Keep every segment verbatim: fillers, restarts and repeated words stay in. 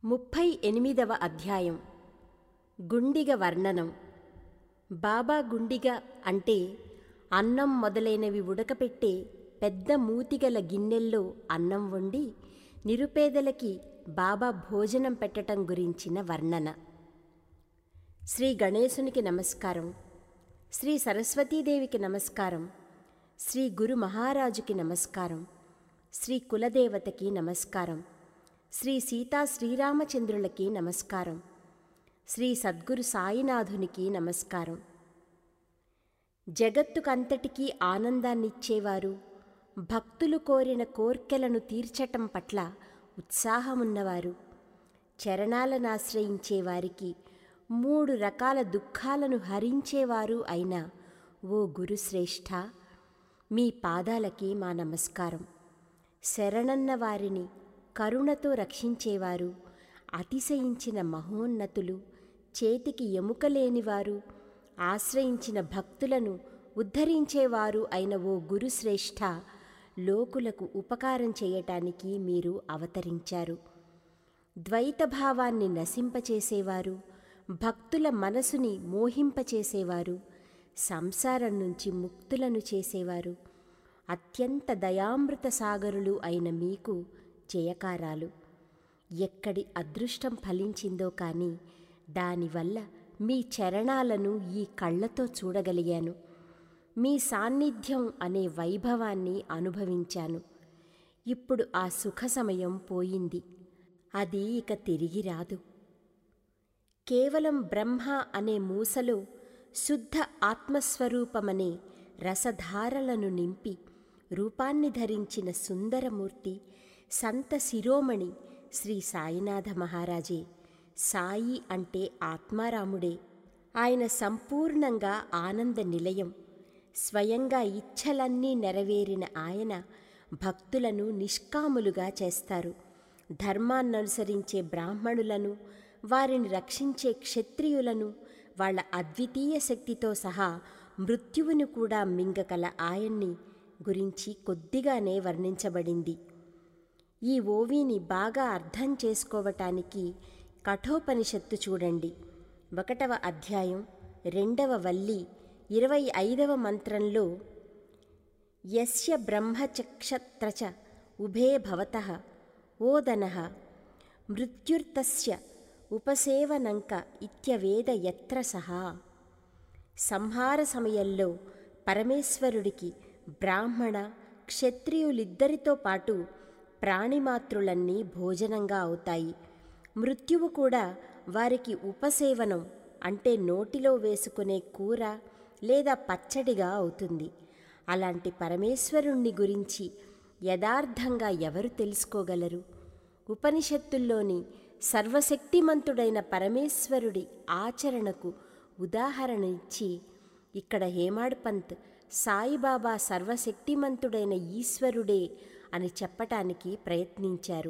ముప్పై ఎనిమిదవ అధ్యాయం. గుండిగ వర్ణనం. బాబా గుండిగ అంటే అన్నం మొదలైనవి ఉడకపెట్టే పెద్ద మూతిగల గిన్నెల్లో అన్నం వండి నిరుపేదలకి బాబా భోజనం పెట్టటం గురించిన వర్ణన. శ్రీ గణేశునికి నమస్కారం, శ్రీ సరస్వతీదేవికి నమస్కారం, శ్రీ గురు మహారాజుకి నమస్కారం, శ్రీ కులదేవతకి నమస్కారం, శ్రీ సీతా శ్రీరామచంద్రులకి నమస్కారం, శ్రీ సద్గురు సాయినాథునికి నమస్కారం. జగత్తుకంతటికీ ఆనందాన్నిచ్చేవారు, భక్తులు కోరిన కోర్కెలను తీర్చటం పట్ల ఉత్సాహమున్నవారు, చరణాలనాశ్రయించేవారికి మూడు రకాల దుఃఖాలను హరించేవారు అయిన ఓ గురుశ్రేష్ఠ, మీ పాదాలకి మా నమస్కారం. శరణన్న వారిని కరుణతో రక్షించేవారు, అతిశయించిన మహోన్నతులు, చేతికి ఎముకలేనివారు, ఆశ్రయించిన భక్తులను ఉద్ధరించేవారు అయిన ఓ గురుశ్రేష్ఠ, లోకులకు ఉపకారం చేయటానికి మీరు అవతరించారు. ద్వైతభావాన్ని నశింపచేసేవారు, భక్తుల మనసుని మోహింపచేసేవారు, సంసారం నుంచి ముక్తులను చేసేవారు, అత్యంత దయామృత సాగరులు అయిన మీకు జయకారాలు. ఎక్కడి అదృష్టం ఫలించిందో కానీ దానివల్ల మీ చరణాలను ఈ కళ్ళతో చూడగలిగాను. మీ సాన్నిధ్యం అనే వైభవాన్ని అనుభవించాను. ఇప్పుడు ఆ సుఖ సమయం పోయింది, అది ఇక తిరిగి రాదు. కేవలం బ్రహ్మ అనే మూసలో శుద్ధ ఆత్మస్వరూపమనే రసధారలను నింపి రూపాన్ని ధరించిన సుందరమూర్తి సంత శిరోమణి శ్రీ సాయినాథ మహారాజే. సాయి అంటే ఆత్మారాముడే. ఆయన సంపూర్ణంగా ఆనంద నిలయం. స్వయంగా ఇచ్ఛలన్నీ నెరవేరిన ఆయన భక్తులను నిష్కాములుగా చేస్తారు. ధర్మాన్ననుసరించే బ్రాహ్మణులను, వారిని రక్షించే క్షత్రియులను, వాళ్ళ అద్వితీయ శక్తితో సహా మృత్యువును కూడా మింగకల ఆయన్ని గురించి కొద్దిగానే వర్ణించబడింది. ఈ ఓవిని బాగా అర్థం చేసుకోవటానికి కఠోపనిషత్తు చూడండి. ఒకటవ అధ్యాయం రెండవ వల్లి ఇరవై ఐదవ మంత్రంలో యస్య బ్రహ్మచక్షత్రచ ఉభే భవతః ఓదనః మృత్యుర్తస్య ఉపసేవనంక ఇత్యవేద యత్ర సహా. సంహార సమయంలో పరమేశ్వరుడికి బ్రాహ్మణ క్షత్రియులిద్దరితో పాటు ప్రాణిమాతృలన్నీ భోజనంగా అవుతాయి. మృత్యువు కూడా వారికి ఉపసేవనం అంటే నోటిలో వేసుకునే కూర లేదా పచ్చడిగా అవుతుంది. అలాంటి పరమేశ్వరుణ్ణి గురించి యథార్థంగా ఎవరు తెలుసుకోగలరు? ఉపనిషత్తుల్లోని సర్వశక్తిమంతుడైన పరమేశ్వరుడి ఆచరణకు ఉదాహరణ ఇచ్చి ఇక్కడ హేమాడ్ పంత్ సాయిబాబా సర్వశక్తిమంతుడైన ఈశ్వరుడే అని చెప్పటానికి ప్రయత్నించారు.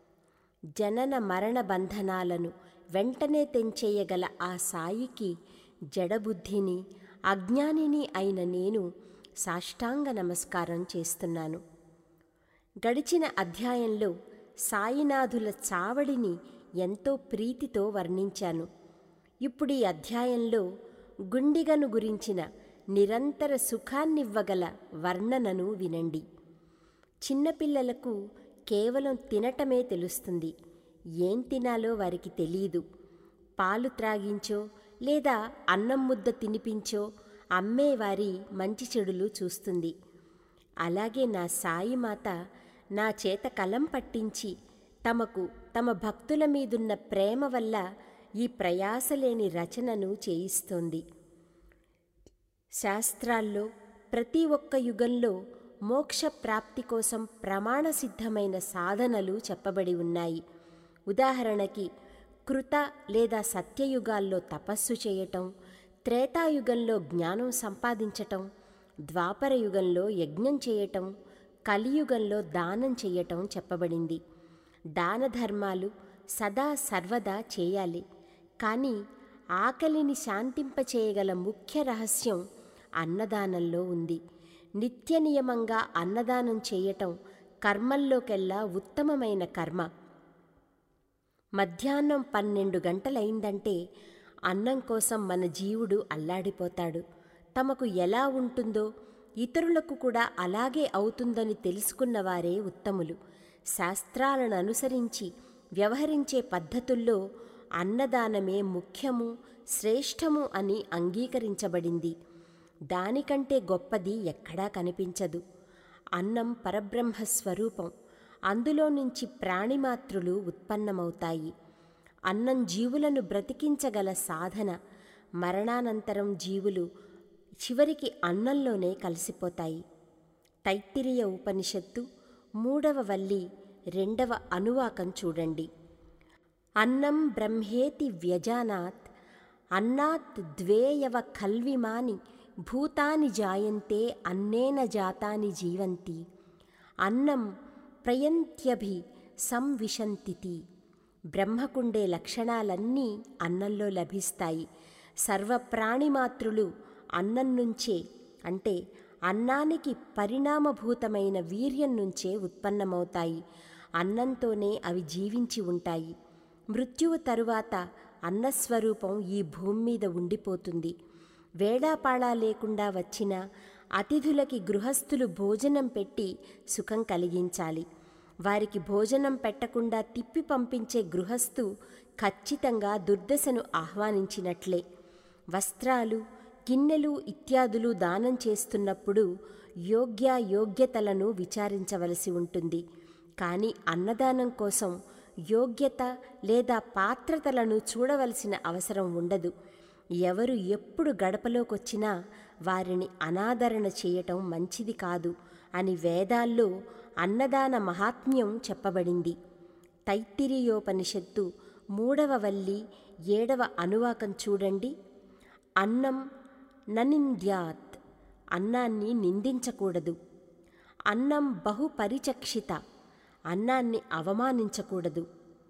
జనన మరణ బంధనాలను వెంటనే తెంచేయగల ఆ సాయికి జడబుద్ధిని, అజ్ఞానిని అయిన నేను సాష్టాంగ నమస్కారం చేస్తున్నాను. గడిచిన అధ్యాయంలో సాయినాథుల చావడిని ఎంతో ప్రీతితో వర్ణించాను. ఇప్పుడు ఈ అధ్యాయంలో గుండిగను గురించిన నిరంతర సుఖాన్నివ్వగల వర్ణనను వినండి. చిన్నపిల్లలకు కేవలం తినటమే తెలుస్తుంది. ఏం తినాలో వారికి తెలీదు. పాలు త్రాగించో లేదా అన్నం ముద్ద తినిపించో అమ్మేవారి మంచి చెడులు చూస్తుంది. అలాగే నా సాయిమాత నా చేత కలం పట్టించి తమకు తమ భక్తుల మీదున్న ప్రేమ వల్ల ఈ ప్రయాసలేని రచనను చేయిస్తోంది. శాస్త్రాల్లో ప్రతి ఒక్క యుగంలో మోక్ష ప్రాప్తి కోసం ప్రమాణసిద్ధమైన సాధనలు చెప్పబడి ఉన్నాయి. ఉదాహరణకి కృత లేదా సత్యయుగాల్లో తపస్సు చేయటం, త్రేతాయుగంలో జ్ఞానం సంపాదించటం, ద్వాపర యుగంలో యజ్ఞం చేయటం, కలియుగంలో దానం చేయటం చెప్పబడింది. దాన ధర్మాలు సదా సర్వదా చేయాలి. కానీ ఆకలిని శాంతింపచేయగల ముఖ్య రహస్యం అన్నదానంలో ఉంది. నిత్య నియమంగా అన్నదానం చేయటం కర్మల్లోకెల్లా ఉత్తమమైన కర్మ. మధ్యాహ్నం పన్నెండు గంటలైందంటే అన్నం కోసం మన జీవుడు అల్లాడిపోతాడు. తమకు ఎలా ఉంటుందో ఇతరులకు కూడా అలాగే అవుతుందని తెలుసుకున్నవారే ఉత్తములు. శాస్త్రాలను అనుసరించి వ్యవహరించే పద్ధతుల్లో అన్నదానమే ముఖ్యము, శ్రేష్టము అని అంగీకరించబడింది. దానికంటే గొప్పది ఎక్కడా కనిపించదు. అన్నం పరబ్రహ్మ స్వరూపం. అందులో నుంచి ప్రాణిమాత్రులు ఉత్పన్నమవుతాయి. అన్నం జీవులను బ్రతికించగల సాధన. మరణానంతరం జీవులు చివరికి అన్నంలోనే కలిసిపోతాయి. తైత్తిరీయ ఉపనిషత్తు మూడవ వల్లి రెండవ అనువాకం చూడండి. అన్నం బ్రహ్మేతి వ్యజానాత్ అన్నాత్ ద్వేయవ ఖల్విమాని భూతాని జాయంతే అన్నేన జాతాని జీవంతి అన్నం ప్రయంత్యభి సంవిశంతితి. బ్రహ్మకుండే లక్షణాలన్నీ అన్నంలో లభిస్తాయి. సర్వప్రాణిమాత్రులు అన్నం నుంచే, అంటే అన్నానికి పరిణామభూతమైన వీర్యం నుంచే ఉత్పన్నమవుతాయి. అన్నంతోనే అవి జీవించి ఉంటాయి. మృత్యువు తరువాత అన్నస్వరూపం ఈ భూమి మీద ఉండిపోతుంది. వేళాపాళా లేకుండా వచ్చిన అతిథులకి గృహస్థులు భోజనం పెట్టి సుఖం కలిగించాలి. వారికి భోజనం పెట్టకుండా తిప్పి పంపించే గృహస్థు ఖచ్చితంగా దుర్దశను ఆహ్వానించినట్లే. వస్త్రాలు, గిన్నెలు ఇత్యాదులు దానం చేస్తున్నప్పుడు యోగ్య యోగ్యతలను విచారించవలసి ఉంటుంది. కానీ అన్నదానం కోసం యోగ్యత లేదా పాత్రతలను చూడవలసిన అవసరం ఉండదు. ఎవరు ఎప్పుడు గడపలోకొచ్చినా వారిని అనాదరణ చేయటం మంచిది కాదు అని వేదాల్లో అన్నదాన మహాత్మ్యం చెప్పబడింది. తైత్తిరీయోపనిషత్తు మూడవ వల్లి ఏడవ అనువాకం చూడండి. అన్నం ననింద్యాత్, అన్నాన్ని నిందించకూడదు. అన్నం బహుపరిచక్షిత, అన్నాన్ని అవమానించకూడదు.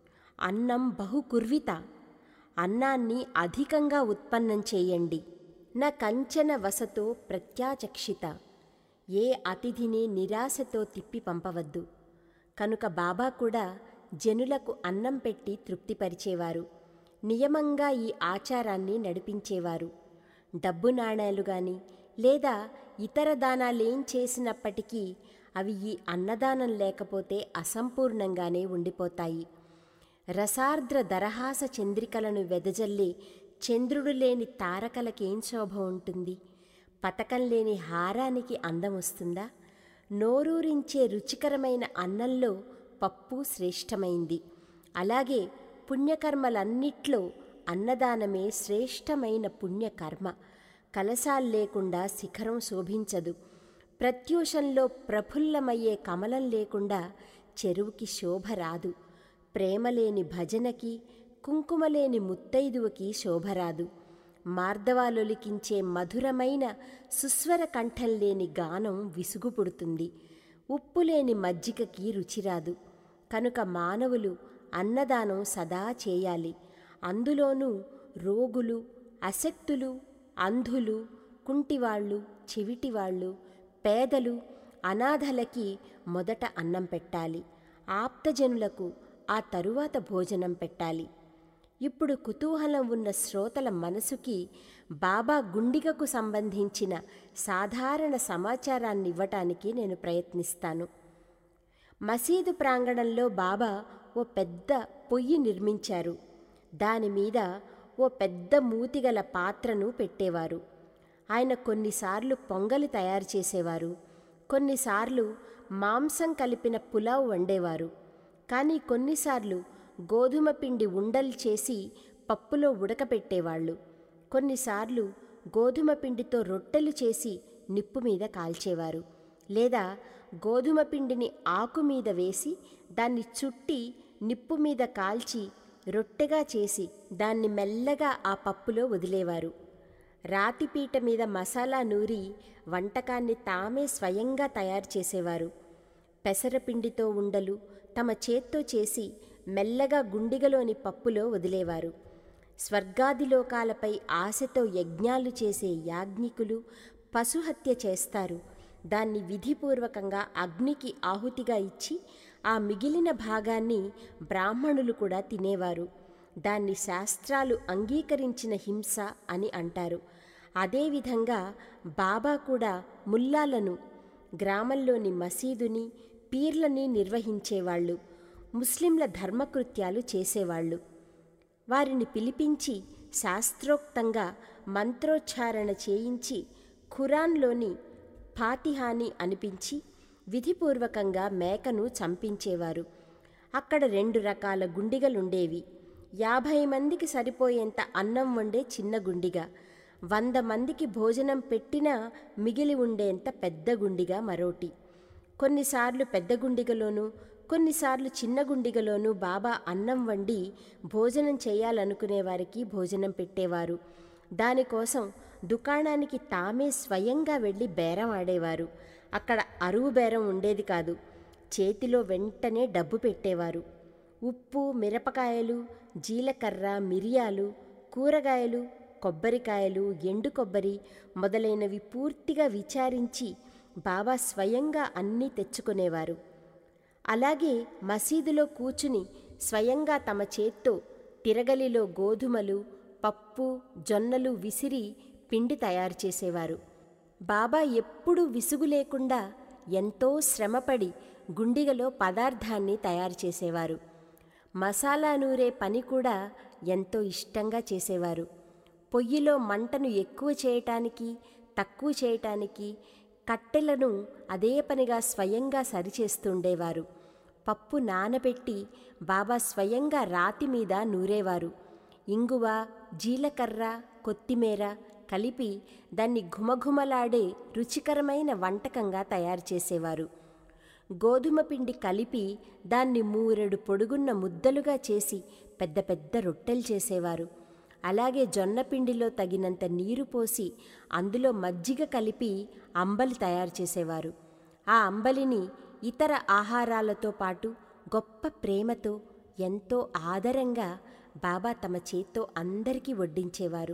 అన్నం బహుకుర్విత, అన్నాన్ని అధికంగా ఉత్పన్నం చేయండి. న కంచన వసతో ప్రత్యాచక్షిత, ఏ అతిథిని నిరాశతో తిప్పి పంపవద్దు. కనుక బాబా కూడా జనులకు అన్నం పెట్టి తృప్తిపరిచేవారు. నియమంగా ఈ ఆచారాన్ని నడిపించేవారు. డబ్బు నాణేలు గాని లేదా ఇతర దానాలేం చేసినప్పటికీ అవి ఈ అన్నదానం లేకపోతే అసంపూర్ణంగానే ఉండిపోతాయి. రసార్ద్ర దరహాస చంద్రికలను వెదజల్లి చంద్రుడు లేని తారకలకేం శోభ ఉంటుంది? పతకం లేని హారానికి అందం వస్తుందా? నోరూరించే రుచికరమైన అన్నంలో పప్పు శ్రేష్టమైంది. అలాగే పుణ్యకర్మలన్నిట్లో అన్నదానమే శ్రేష్టమైన పుణ్యకర్మ. కలశాల్లేకుండా శిఖరం శోభించదు. ప్రత్యూషంలో ప్రఫుల్లమయ్యే కమలం లేకుండా చెరువుకి శోభ రాదు. ప్రేమలేని భజనకి, కుంకుమలేని ముత్తైదువకి శోభరాదు. మార్దవాలొలికించే మధురమైన సుస్వర కంఠం లేని గానం విసుగు పుడుతుంది. ఉప్పులేని మజ్జిగకి రుచిరాదు. కనుక మానవులు అన్నదానం సదా చేయాలి. అందులోనూ రోగులు, అశక్తులు, అంధులు, కుంటివాళ్ళు, చెవిటివాళ్ళు, పేదలు, అనాథలకి మొదట అన్నం పెట్టాలి. ఆప్తజనులకు ఆ తరువాత భోజనం పెట్టాలి. ఇప్పుడు కుతూహలం ఉన్న శ్రోతల మనసుకి బాబా గుండిగకు సంబంధించిన సాధారణ సమాచారాన్ని ఇవ్వటానికి నేను ప్రయత్నిస్తాను. మసీదు ప్రాంగణంలో బాబా ఓ పెద్ద పొయ్యి నిర్మించారు. దానిమీద ఓ పెద్ద మూతిగల పాత్రను పెట్టేవారు. ఆయన కొన్నిసార్లు పొంగలి తయారు చేసేవారు. కొన్నిసార్లు మాంసం కలిపిన పులావ్ వండేవారు. కానీ కొన్నిసార్లు గోధుమ పిండి ఉండలు చేసి పప్పులో ఉడకపెట్టేవాళ్ళు. కొన్నిసార్లు గోధుమ పిండితో రొట్టెలు చేసి నిప్పు మీద కాల్చేవారు. లేదా గోధుమ పిండిని ఆకు మీద వేసి దాన్ని చుట్టి నిప్పు మీద కాల్చి రొట్టెగా చేసి దాన్ని మెల్లగా ఆ పప్పులో వదిలేవారు. రాతిపీట మీద మసాలా నూరి వంటకాన్ని తామే స్వయంగా తయారు చేసేవారు. పెసరపిండితో ఉండలు తమ చేత్తో చేసి మెల్లగా గుండిగలోని పప్పులో వదిలేవారు. స్వర్గాదిలోకాలపై ఆశతో యజ్ఞాలు చేసే యాజ్ఞికులు పశుహత్య చేస్తారు. దాన్ని విధిపూర్వకంగా అగ్నికి ఆహుతిగా ఇచ్చి ఆ మిగిలిన భాగాన్ని బ్రాహ్మణులు కూడా తినేవారు. దాన్ని శాస్త్రాలు అంగీకరించిన హింస అని అంటారు. అదేవిధంగా బాబా కూడా ముల్లాలను, గ్రామంలోని మసీదుని, పీర్లని నిర్వహించేవాళ్ళు, ముస్లింల ధర్మకృత్యాలు చేసేవాళ్ళు. వారిని పిలిపించి శాస్త్రోక్తంగా మంత్రోచ్చారణ చేయించి ఖురాన్లోని ఫాతిహాని అనిపించి విధిపూర్వకంగా మేకను చంపించేవారు. అక్కడ రెండు రకాల గుండిగలుండేవి. యాభై మందికి సరిపోయేంత అన్నం వండే చిన్న గుండిగ, వంద మందికి భోజనం పెట్టినా మిగిలి ఉండేంత పెద్ద గుండిగ మరోటి. కొన్నిసార్లు పెద్ద గుండిగలోనూ కొన్నిసార్లు చిన్న గుండిగలోనూ బాబా అన్నం వండి భోజనం చేయాలనుకునే వారికి భోజనం పెట్టేవారు. దానికోసం దుకాణానికి తామే స్వయంగా వెళ్ళి బేరం ఆడేవారు. అక్కడ అరువు బేరం ఉండేది కాదు. చేతిలో వెంటనే డబ్బు పెట్టేవారు. ఉప్పు, మిరపకాయలు, జీలకర్ర, మిరియాలు, కూరగాయలు, కొబ్బరికాయలు, ఎండు కొబ్బరి మొదలైనవి పూర్తిగా విచారించి బాబా స్వయంగా అన్నీ తెచ్చుకునేవారు. అలాగే మసీదులో కూర్చుని స్వయంగా తమ చేత్తో తిరగలిలో గోధుమలు, పప్పు, జొన్నలు విసిరి పిండి తయారు చేసేవారు. బాబా ఎప్పుడూ విసుగు లేకుండా ఎంతో శ్రమపడి గుండిగలో పదార్థాన్ని తయారు చేసేవారు. మసాలా నూరే పని కూడా ఎంతో ఇష్టంగా చేసేవారు. పొయ్యిలో మంటను ఎక్కువ చేయటానికి, తక్కువ చేయటానికి కట్టెలను అదే పనిగా స్వయంగా సరిచేస్తుండేవారు. పప్పు నానబెట్టి బాబా స్వయంగా రాతి మీద నూరేవారు. ఇంగువ, జీలకర్ర, కొత్తిమీర కలిపి దాన్ని ఘుమఘుమలాడే రుచికరమైన వంటకంగా తయారు చేసేవారు. గోధుమ పిండి కలిపి దాన్ని మూరెడు పొడుగున్న ముద్దలుగా చేసి పెద్ద పెద్ద రొట్టెలు చేసేవారు. అలాగే జొన్నపిండిలో తగినంత నీరు పోసి అందులో మజ్జిగ కలిపి అంబలి తయారు చేసేవారు. ఆ అంబలిని ఇతర ఆహారాలతో పాటు గొప్ప ప్రేమతో, ఎంతో ఆదరంగా బాబా తమ చేత్తో అందరికీ వడ్డించేవారు.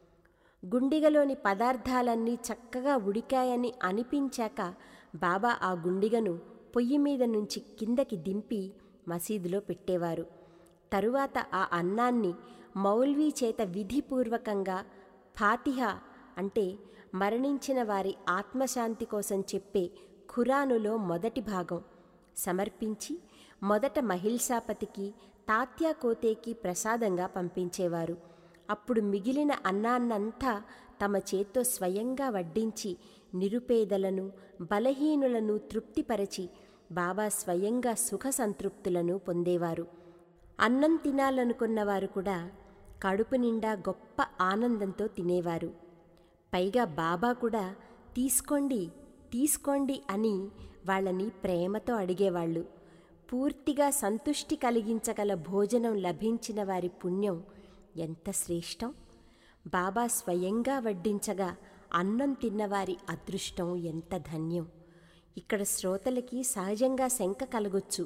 గుండిగలోని పదార్థాలన్నీ చక్కగా ఉడికాయని అనిపించాక బాబా ఆ గుండిగను పొయ్యి మీద నుంచి కిందకి దింపి మసీదులో పెట్టేవారు. తరువాత ఆ అన్నాన్ని మౌల్వీ చేత విధిపూర్వకంగా ఫాతిహా అంటే మరణించిన వారి ఆత్మశాంతి కోసం చెప్పే ఖురానులో మొదటి భాగం సమర్పించి మొదట మహిల్సాపతికి, తాత్యా కోతేకి ప్రసాదంగా పంపించేవారు. అప్పుడు మిగిలిన అన్నాన్నంతా తమ చేత్తో స్వయంగా వడ్డించి నిరుపేదలను, బలహీనులను తృప్తిపరచి బాబా స్వయంగా సుఖ సంతృప్తులను పొందేవారు. అన్నం తినాలనుకున్నవారు కూడా కడుపు నిండా గొప్ప ఆనందంతో తినేవారు. పైగా బాబా కూడా తీసుకోండి తీసుకోండి అని వాళ్ళని ప్రేమతో అడిగేవాళ్ళు. పూర్తిగా సంతుష్టి కలిగించగల భోజనం లభించిన వారి పుణ్యం ఎంత శ్రేష్టం! బాబా స్వయంగా వడ్డించగా అన్నం తిన్నవారి అదృష్టం ఎంత ధన్యం! ఇక్కడ శ్రోతలకి సహజంగా శంక కలగొచ్చు.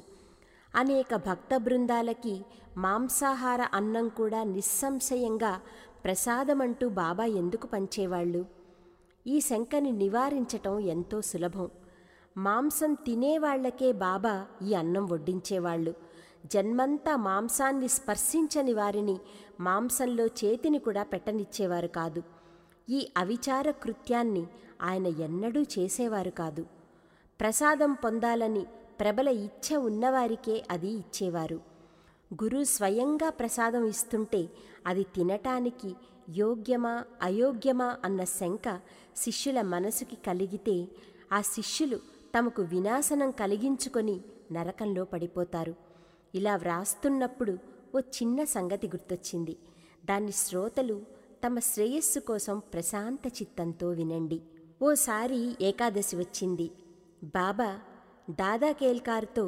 అనేక భక్త బృందాలకి మాంసాహార అన్నం కూడా నిస్సంశయంగా ప్రసాదమంటూ బాబా ఎందుకు పంచేవాళ్ళు? ఈ శంకని నివారించటం ఎంతో సులభం. మాంసం తినేవాళ్లకే బాబా ఈ అన్నం వడ్డించేవాళ్ళు. జన్మంతా మాంసాన్ని స్పర్శించని వారిని మాంసంలో చేతిని కూడా పెట్టనిచ్చేవారు కాదు. ఈ అవిచార కృత్యాన్ని ఆయన ఎన్నడూ చేసేవారు కాదు. ప్రసాదం పొందాలని ప్రబల ఇచ్ఛ ఉన్నవారికే అది ఇచ్చేవారు. గురు స్వయంగా ప్రసాదం ఇస్తుంటే అది తినటానికి యోగ్యమా అయోగ్యమా అన్న శంక శిష్యుల మనసుకి కలిగితే ఆ శిష్యులు తమకు వినాశనం కలిగించుకొని నరకంలో పడిపోతారు. ఇలా వ్రాస్తున్నప్పుడు ఓ చిన్న సంగతి గుర్తొచ్చింది. దాన్ని శ్రోతలు తమ శ్రేయస్సు కోసం ప్రశాంత చిత్తంతో వినండి. ఓసారి ఏకాదశి వచ్చింది. బాబా దాదా కేల్కార్తో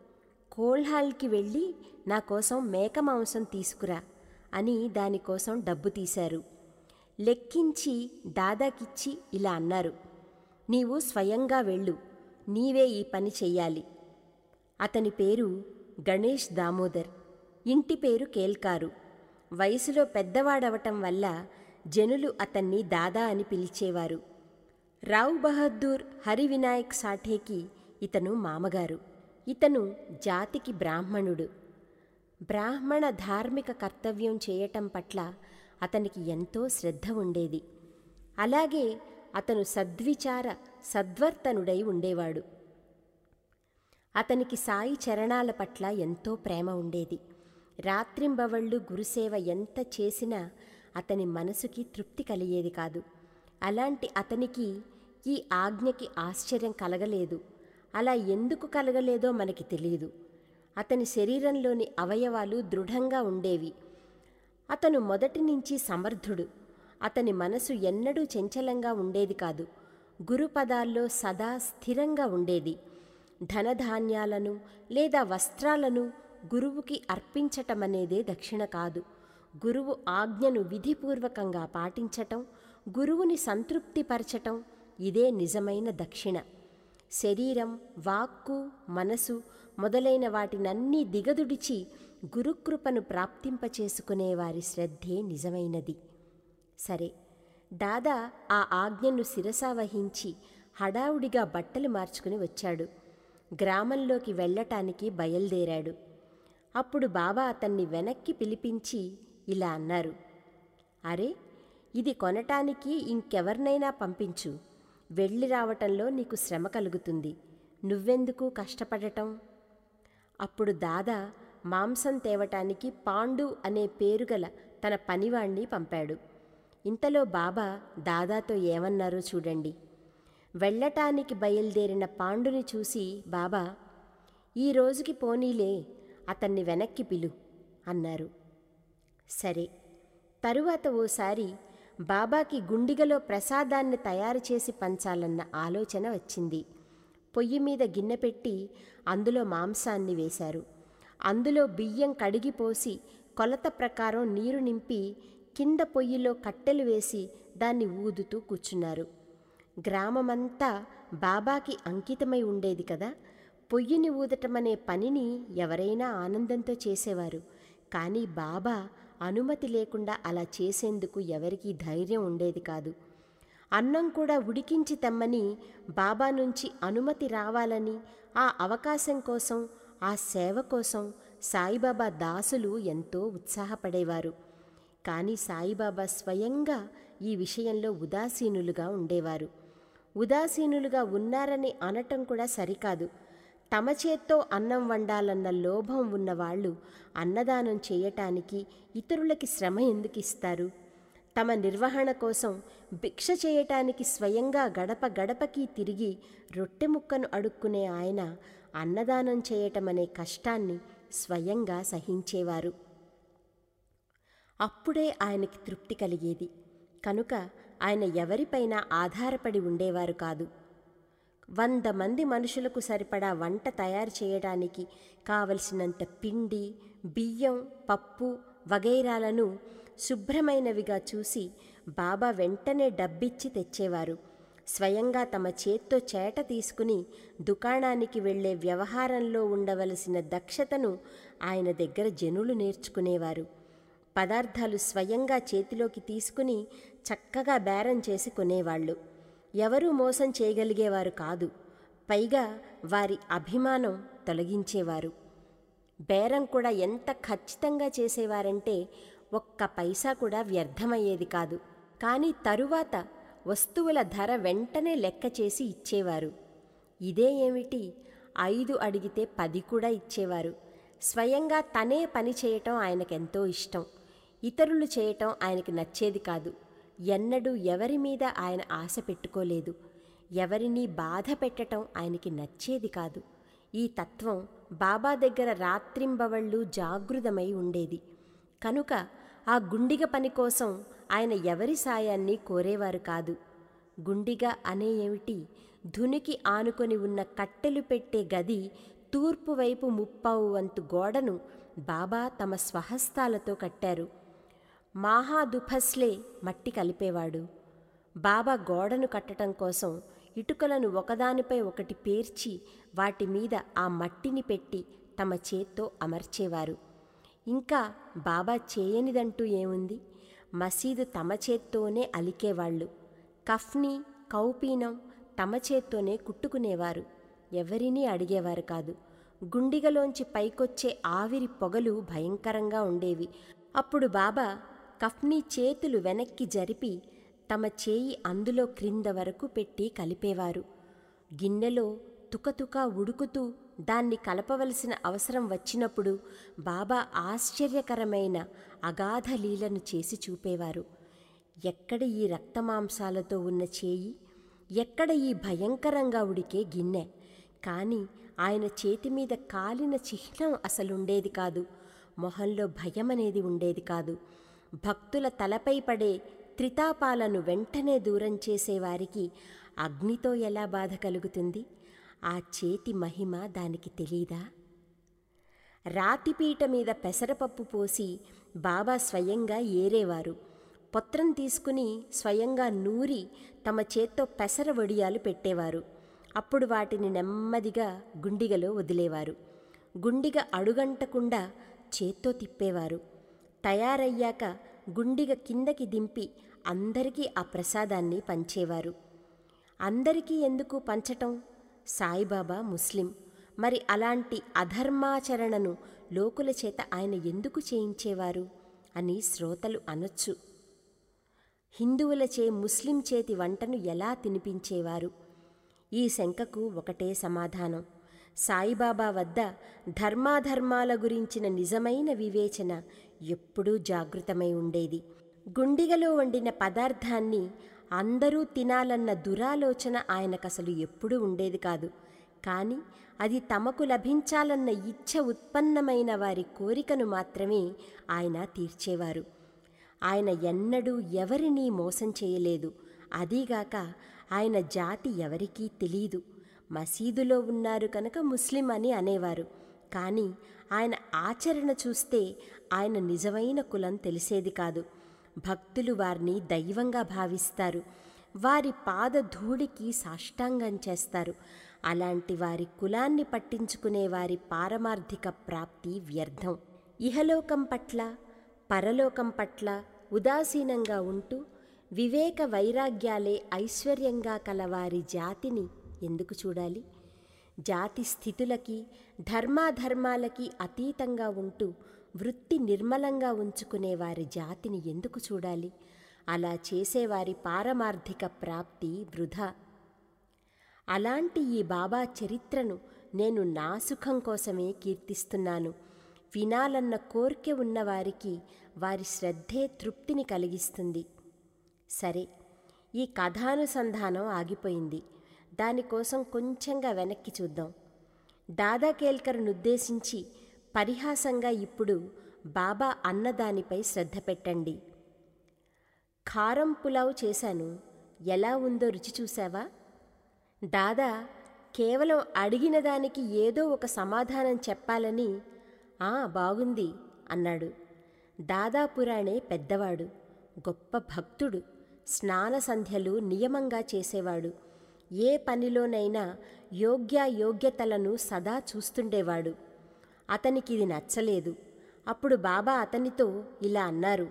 కోల్హాల్కి వెళ్ళి నా కోసం మేక మాంసం తీసుకురా అని దానికోసం డబ్బు తీశారు. లెక్కించి దాదాకిచ్చి ఇలా అన్నారు, నీవు స్వయంగా వెళ్ళు, నీవే ఈ పని చెయ్యాలి. అతని పేరు గణేష్ దామోదర్, ఇంటి పేరు కేల్కారు. వయసులో పెద్దవాడవటం వల్ల జనులు అతన్ని దాదా అని పిలిచేవారు. రావ్ బహద్దూర్ హరివినాయక్ సాఠేకి ఇతను మామగారు. ఇతను జాతికి బ్రాహ్మణుడు. బ్రాహ్మణ ధార్మిక కర్తవ్యం చేయటం పట్ల అతనికి ఎంతో శ్రద్ధ ఉండేది. అలాగే అతను సద్విచార సద్వర్తనుడై ఉండేవాడు. అతనికి సాయి చరణాల పట్ల ఎంతో ప్రేమ ఉండేది. రాత్రింబవళ్ళు గురుసేవ ఎంత చేసినా అతని మనసుకి తృప్తి కలిగేది కాదు. అలాంటి అతనికి ఈ ఆజ్ఞకి ఆశ్చర్యం కలగలేదు. అలా ఎందుకు కలగలేదో మనకి తెలియదు. అతని శరీరంలోని అవయవాలు దృఢంగా ఉండేవి. అతను మొదటి నుంచి సమర్థుడు. అతని మనసు ఎన్నడూ చంచలంగా ఉండేది కాదు. గురుపదాల్లో సదా స్థిరంగా ఉండేది. ధనధాన్యాలను లేదా వస్త్రాలను గురువుకి అర్పించటమనేదే దక్షిణ కాదు. గురువు ఆజ్ఞను విధిపూర్వకంగా పాటించటం, గురువుని సంతృప్తిపరచటం ఇదే నిజమైన దక్షిణ. శరీరం, వాక్కు, మనసు మొదలైన వాటినన్నీ దిగదుడిచి గురుకృపను ప్రాప్తింపచేసుకునే వారి శ్రద్ధే నిజమైనది. సరే, దాదా ఆ ఆజ్ఞను శిరసావహించి హడావుడిగా బట్టలు మార్చుకుని వచ్చాడు. గ్రామంలోకి వెళ్ళటానికి బయలుదేరాడు. అప్పుడు బాబా అతన్ని వెనక్కి పిలిపించి ఇలా అన్నారు, అరే, ఇది కొనటానికి ఇంకెవర్నైనా పంపించు. వెళ్ళి రావటంలో నీకు శ్రమ కలుగుతుంది. నువ్వెందుకు కష్టపడటం? అప్పుడు దాదా మాంసం తేవటానికి పాండు అనే పేరుగల తన పనివాణ్ణి పంపాడు. ఇంతలో బాబా దాదాతో ఏమన్నారో చూడండి. వెళ్ళటానికి బయలుదేరిన పాండుని చూసి బాబా, ఈ రోజుకి పోనీలే, అతన్ని వెనక్కి పిలు అన్నారు. సరే, తరువాత ఓసారి బాబాకి గుండిగలో ప్రసాదాన్ని తయారు చేసి పంచాలన్న ఆలోచన వచ్చింది. పొయ్యి మీద గిన్నె పెట్టి అందులో మాంసాన్ని వేశారు. అందులో బియ్యం కడిగిపోసి కొలత ప్రకారం నీరు నింపి కింద పొయ్యిలో కట్టెలు వేసి దాన్ని ఊదుతూ కూర్చున్నారు. గ్రామమంతా బాబాకి అంకితమై ఉండేది కదా. పొయ్యిని ఊదటమనే పనిని ఎవరైనా ఆనందంతో చేసేవారు. కానీ బాబా అనుమతి లేకుండా అలా చేసేందుకు ఎవరికీ ధైర్యం ఉండేది కాదు. అన్నం కూడా ఉడికించి తెమ్మని బాబా నుంచి అనుమతి రావాలని, ఆ అవకాశం కోసం, ఆ సేవ కోసం సాయిబాబా దాసులు ఎంతో ఉత్సాహపడేవారు. కానీ సాయిబాబా స్వయంగా ఈ విషయంలో ఉదాసీనులుగా ఉండేవారు. ఉదాసీనులుగా ఉన్నారని అనటం కూడా సరికాదు. తమ చేత్తో అన్నం వండాలన్న లోభం ఉన్నవాళ్ళు అన్నదానం చేయటానికి ఇతరులకి శ్రమ ఎందుకు ఇస్తారు? తమ నిర్వహణ కోసం భిక్ష చేయటానికి స్వయంగా గడప గడపకి తిరిగి రొట్టె ముక్కను అడుక్కునే ఆయన అన్నదానం చేయటమనే కష్టాన్ని స్వయంగా సహించేవారు. అప్పుడే ఆయనకి తృప్తి కలిగేది. కనుక ఆయన ఎవరిపైనా ఆధారపడి ఉండేవారు కాదు. వంద మంది మనుషులకు సరిపడా వంట తయారు చేయడానికి కావలసినంత పిండి, బియ్యం, పప్పు వగైరాలను శుభ్రమైనవిగా చూసి బాబా వెంటనే డబ్బిచ్చి తెచ్చేవారు. స్వయంగా తమ చేత్తో చేట తీసుకుని దుకాణానికి వెళ్లే వ్యవహారంలో ఉండవలసిన దక్షతను ఆయన దగ్గర జనులు నేర్చుకునేవారు. పదార్థాలు స్వయంగా చేతిలోకి తీసుకుని చక్కగా బేరం చేసి కొనేవాళ్ళు. ఎవరూ మోసం చేయగలిగేవారు కాదు. పైగా వారి అభిమానం తొలగించేవారు. బేరం కూడా ఎంత ఖచ్చితంగా చేసేవారంటే ఒక్క పైసా కూడా వ్యర్థమయ్యేది కాదు. కానీ తరువాత వస్తువుల ధర వెంటనే లెక్క చేసి ఇచ్చేవారు. ఇదే ఏమిటి, ఐదు అడిగితే పది కూడా ఇచ్చేవారు. స్వయంగా తనే పని చేయటం ఆయనకెంతో ఇష్టం. ఇతరులు చేయటం ఆయనకి నచ్చేది కాదు. ఎన్నడూ ఎవరి మీద ఆయన ఆశ పెట్టుకోలేదు. ఎవరినీ బాధ పెట్టడం ఆయనకి నచ్చేది కాదు. ఈ తత్వం బాబా దగ్గర రాత్రింబవళ్ళు జాగృతమై ఉండేది. కనుక ఆ గుండిగ పని కోసం ఆయన ఎవరి సాయాన్ని కోరేవారు కాదు. గుండిగ అనే ఏమిటి, ధునికి ఆనుకొని ఉన్న కట్టెలు పెట్టే గది తూర్పు వైపు ముప్పావు వంతు గోడను బాబా తమ స్వహస్తాలతో కట్టారు. మాహాదుఫస్లే మట్టి కలిపేవాడు. బాబా గోడను కట్టడం కోసం ఇటుకలను ఒకదానిపై ఒకటి పేర్చి వాటి మీద ఆ మట్టిని పెట్టి తమ చేత్తో అమర్చేవారు. ఇంకా బాబా చేయనిదంటూ ఏముంది? మసీదు తమ చేత్తోనే అలికేవాళ్ళు. కఫ్నీ, కౌపీనం తమ చేత్తోనే కుట్టుకునేవారు. ఎవరినీ అడిగేవారు కాదు. గుండిగలోంచి పైకొచ్చే ఆవిరి పొగలు భయంకరంగా ఉండేవి. అప్పుడు బాబా కఫ్నీ చేతులు వెనక్కి జరిపి తమ చేయి అందులో క్రింద వరకు పెట్టి కలిపేవారు. గిన్నెలో తుకతుకా ఉడుకుతూ దాన్ని కలపవలసిన అవసరం వచ్చినప్పుడు బాబా ఆశ్చర్యకరమైన అగాధ లీలను చేసి చూపేవారు. ఎక్కడ ఈ రక్తమాంసాలతో ఉన్న చేయి, ఎక్కడ ఈ భయంకరంగా ఉడికే గిన్నె. కానీ ఆయన చేతిమీద కాలిన చిహ్నం అసలుండేది కాదు. మొహంలో భయమనేది ఉండేది కాదు. భక్తుల తలపై పడే త్రితాపాలను వెంటనే దూరం చేసేవారికి అగ్నితో ఎలా బాధ కలుగుతుంది? ఆ చేతి మహిమ దానికి తెలీదా? రాతిపీట మీద పెసరపప్పు పోసి బాబా స్వయంగా ఏరేవారు. పొత్రం తీసుకుని స్వయంగా నూరి తమ చేత్తో పెసర వడియాలు పెట్టేవారు. అప్పుడు వాటిని నెమ్మదిగా గుండిగలో వదిలేవారు. గుండిగ అడుగంటకుండా చేత్తో తిప్పేవారు. తయారయ్యాక గుండిగ కిందకి దింపి అందరికీ ఆ ప్రసాదాన్ని పంచేవారు. అందరికీ ఎందుకు పంచటం? సాయిబాబా ముస్లిం. మరి అలాంటి అధర్మాచరణను లోకుల చేత ఆయన ఎందుకు చేయించేవారు అని శ్రోతలు అనొచ్చు. హిందువులచే ముస్లిం చేతి వంటను ఎలా తినిపించేవారు? ఈ శంకకు ఒకటే సమాధానం. సాయిబాబా వద్ద ధర్మాధర్మాల గురించిన నిజమైన వివేచన ఎప్పుడూ జాగృతమై ఉండేది. గుండిగలో వండిన పదార్థాన్ని అందరూ తినాలన్న దురాలోచన ఆయనకసలు ఎప్పుడూ ఉండేది కాదు. కానీ అది తమకు లభించాలన్న ఇచ్ఛ ఉత్పన్నమైన వారి కోరికను మాత్రమే ఆయన తీర్చేవారు. ఆయన ఎన్నడూ ఎవరినీ మోసం చేయలేదు. అదీగాక ఆయన జాతి ఎవరికీ తెలీదు. మసీదులో ఉన్నారు కనుక ముస్లిం అని అనేవారు. కానీ ఆయన ఆచరణ చూస్తే ఆయన నిజమైన కులం తెలిసేది కాదు. భక్తులు వారిని దైవంగా భావిస్తారు. వారి పాదధూళికి సాష్టాంగం చేస్తారు. అలాంటి వారి కులాన్ని పట్టించుకునే వారి పారమార్థిక ప్రాప్తి వ్యర్థం. ఇహలోకం పట్ల పరలోకం పట్ల ఉదాసీనంగా ఉంటూ వివేక వైరాగ్యాలే ఐశ్వర్యంగా కలవారి జాతిని ఎందుకు చూడాలి? జాతి స్థితులకి ధర్మాధర్మాలకి అతీతంగా ఉంటూ వృత్తి నిర్మలంగా ఉంచుకునే వారి జాతిని ఎందుకు చూడాలి? అలా చేసేవారి పారమార్థిక ప్రాప్తి వృధా. అలాంటి ఈ బాబా చరిత్రను నేను నా సుఖం కోసమే కీర్తిస్తున్నాను. వినాలన్న కోర్కె ఉన్నవారికి వారి శ్రద్ధే తృప్తిని కలిగిస్తుంది. సరే, ఈ కథానుసంధానం ఆగిపోయింది. దానికోసం కొంచెంగా వెనక్కి చూద్దాం. దాదా కేల్కర్నుద్దేశించి పరిహాసంగా ఇప్పుడు బాబా అన్నదానిపై శ్రద్ధ పెట్టండి. ఖారం పులావ్ చేశాను, ఎలా ఉందో రుచి చూశావా? దాదా కేవలం అడిగిన దానికి ఏదో ఒక సమాధానం చెప్పాలని ఆ బాగుంది అన్నాడు. దాదాపురాణే పెద్దవాడు, గొప్ప భక్తుడు, స్నాన సంధ్యలు నియమంగా చేసేవాడు. ఏ పనిలోనైనా యోగ్యాయోగ్యతలను సదా చూస్తుండేవాడు. అతనికి ఇది నచ్చలేదు. అప్పుడు బాబా అతనితో ఇలా అన్నారు: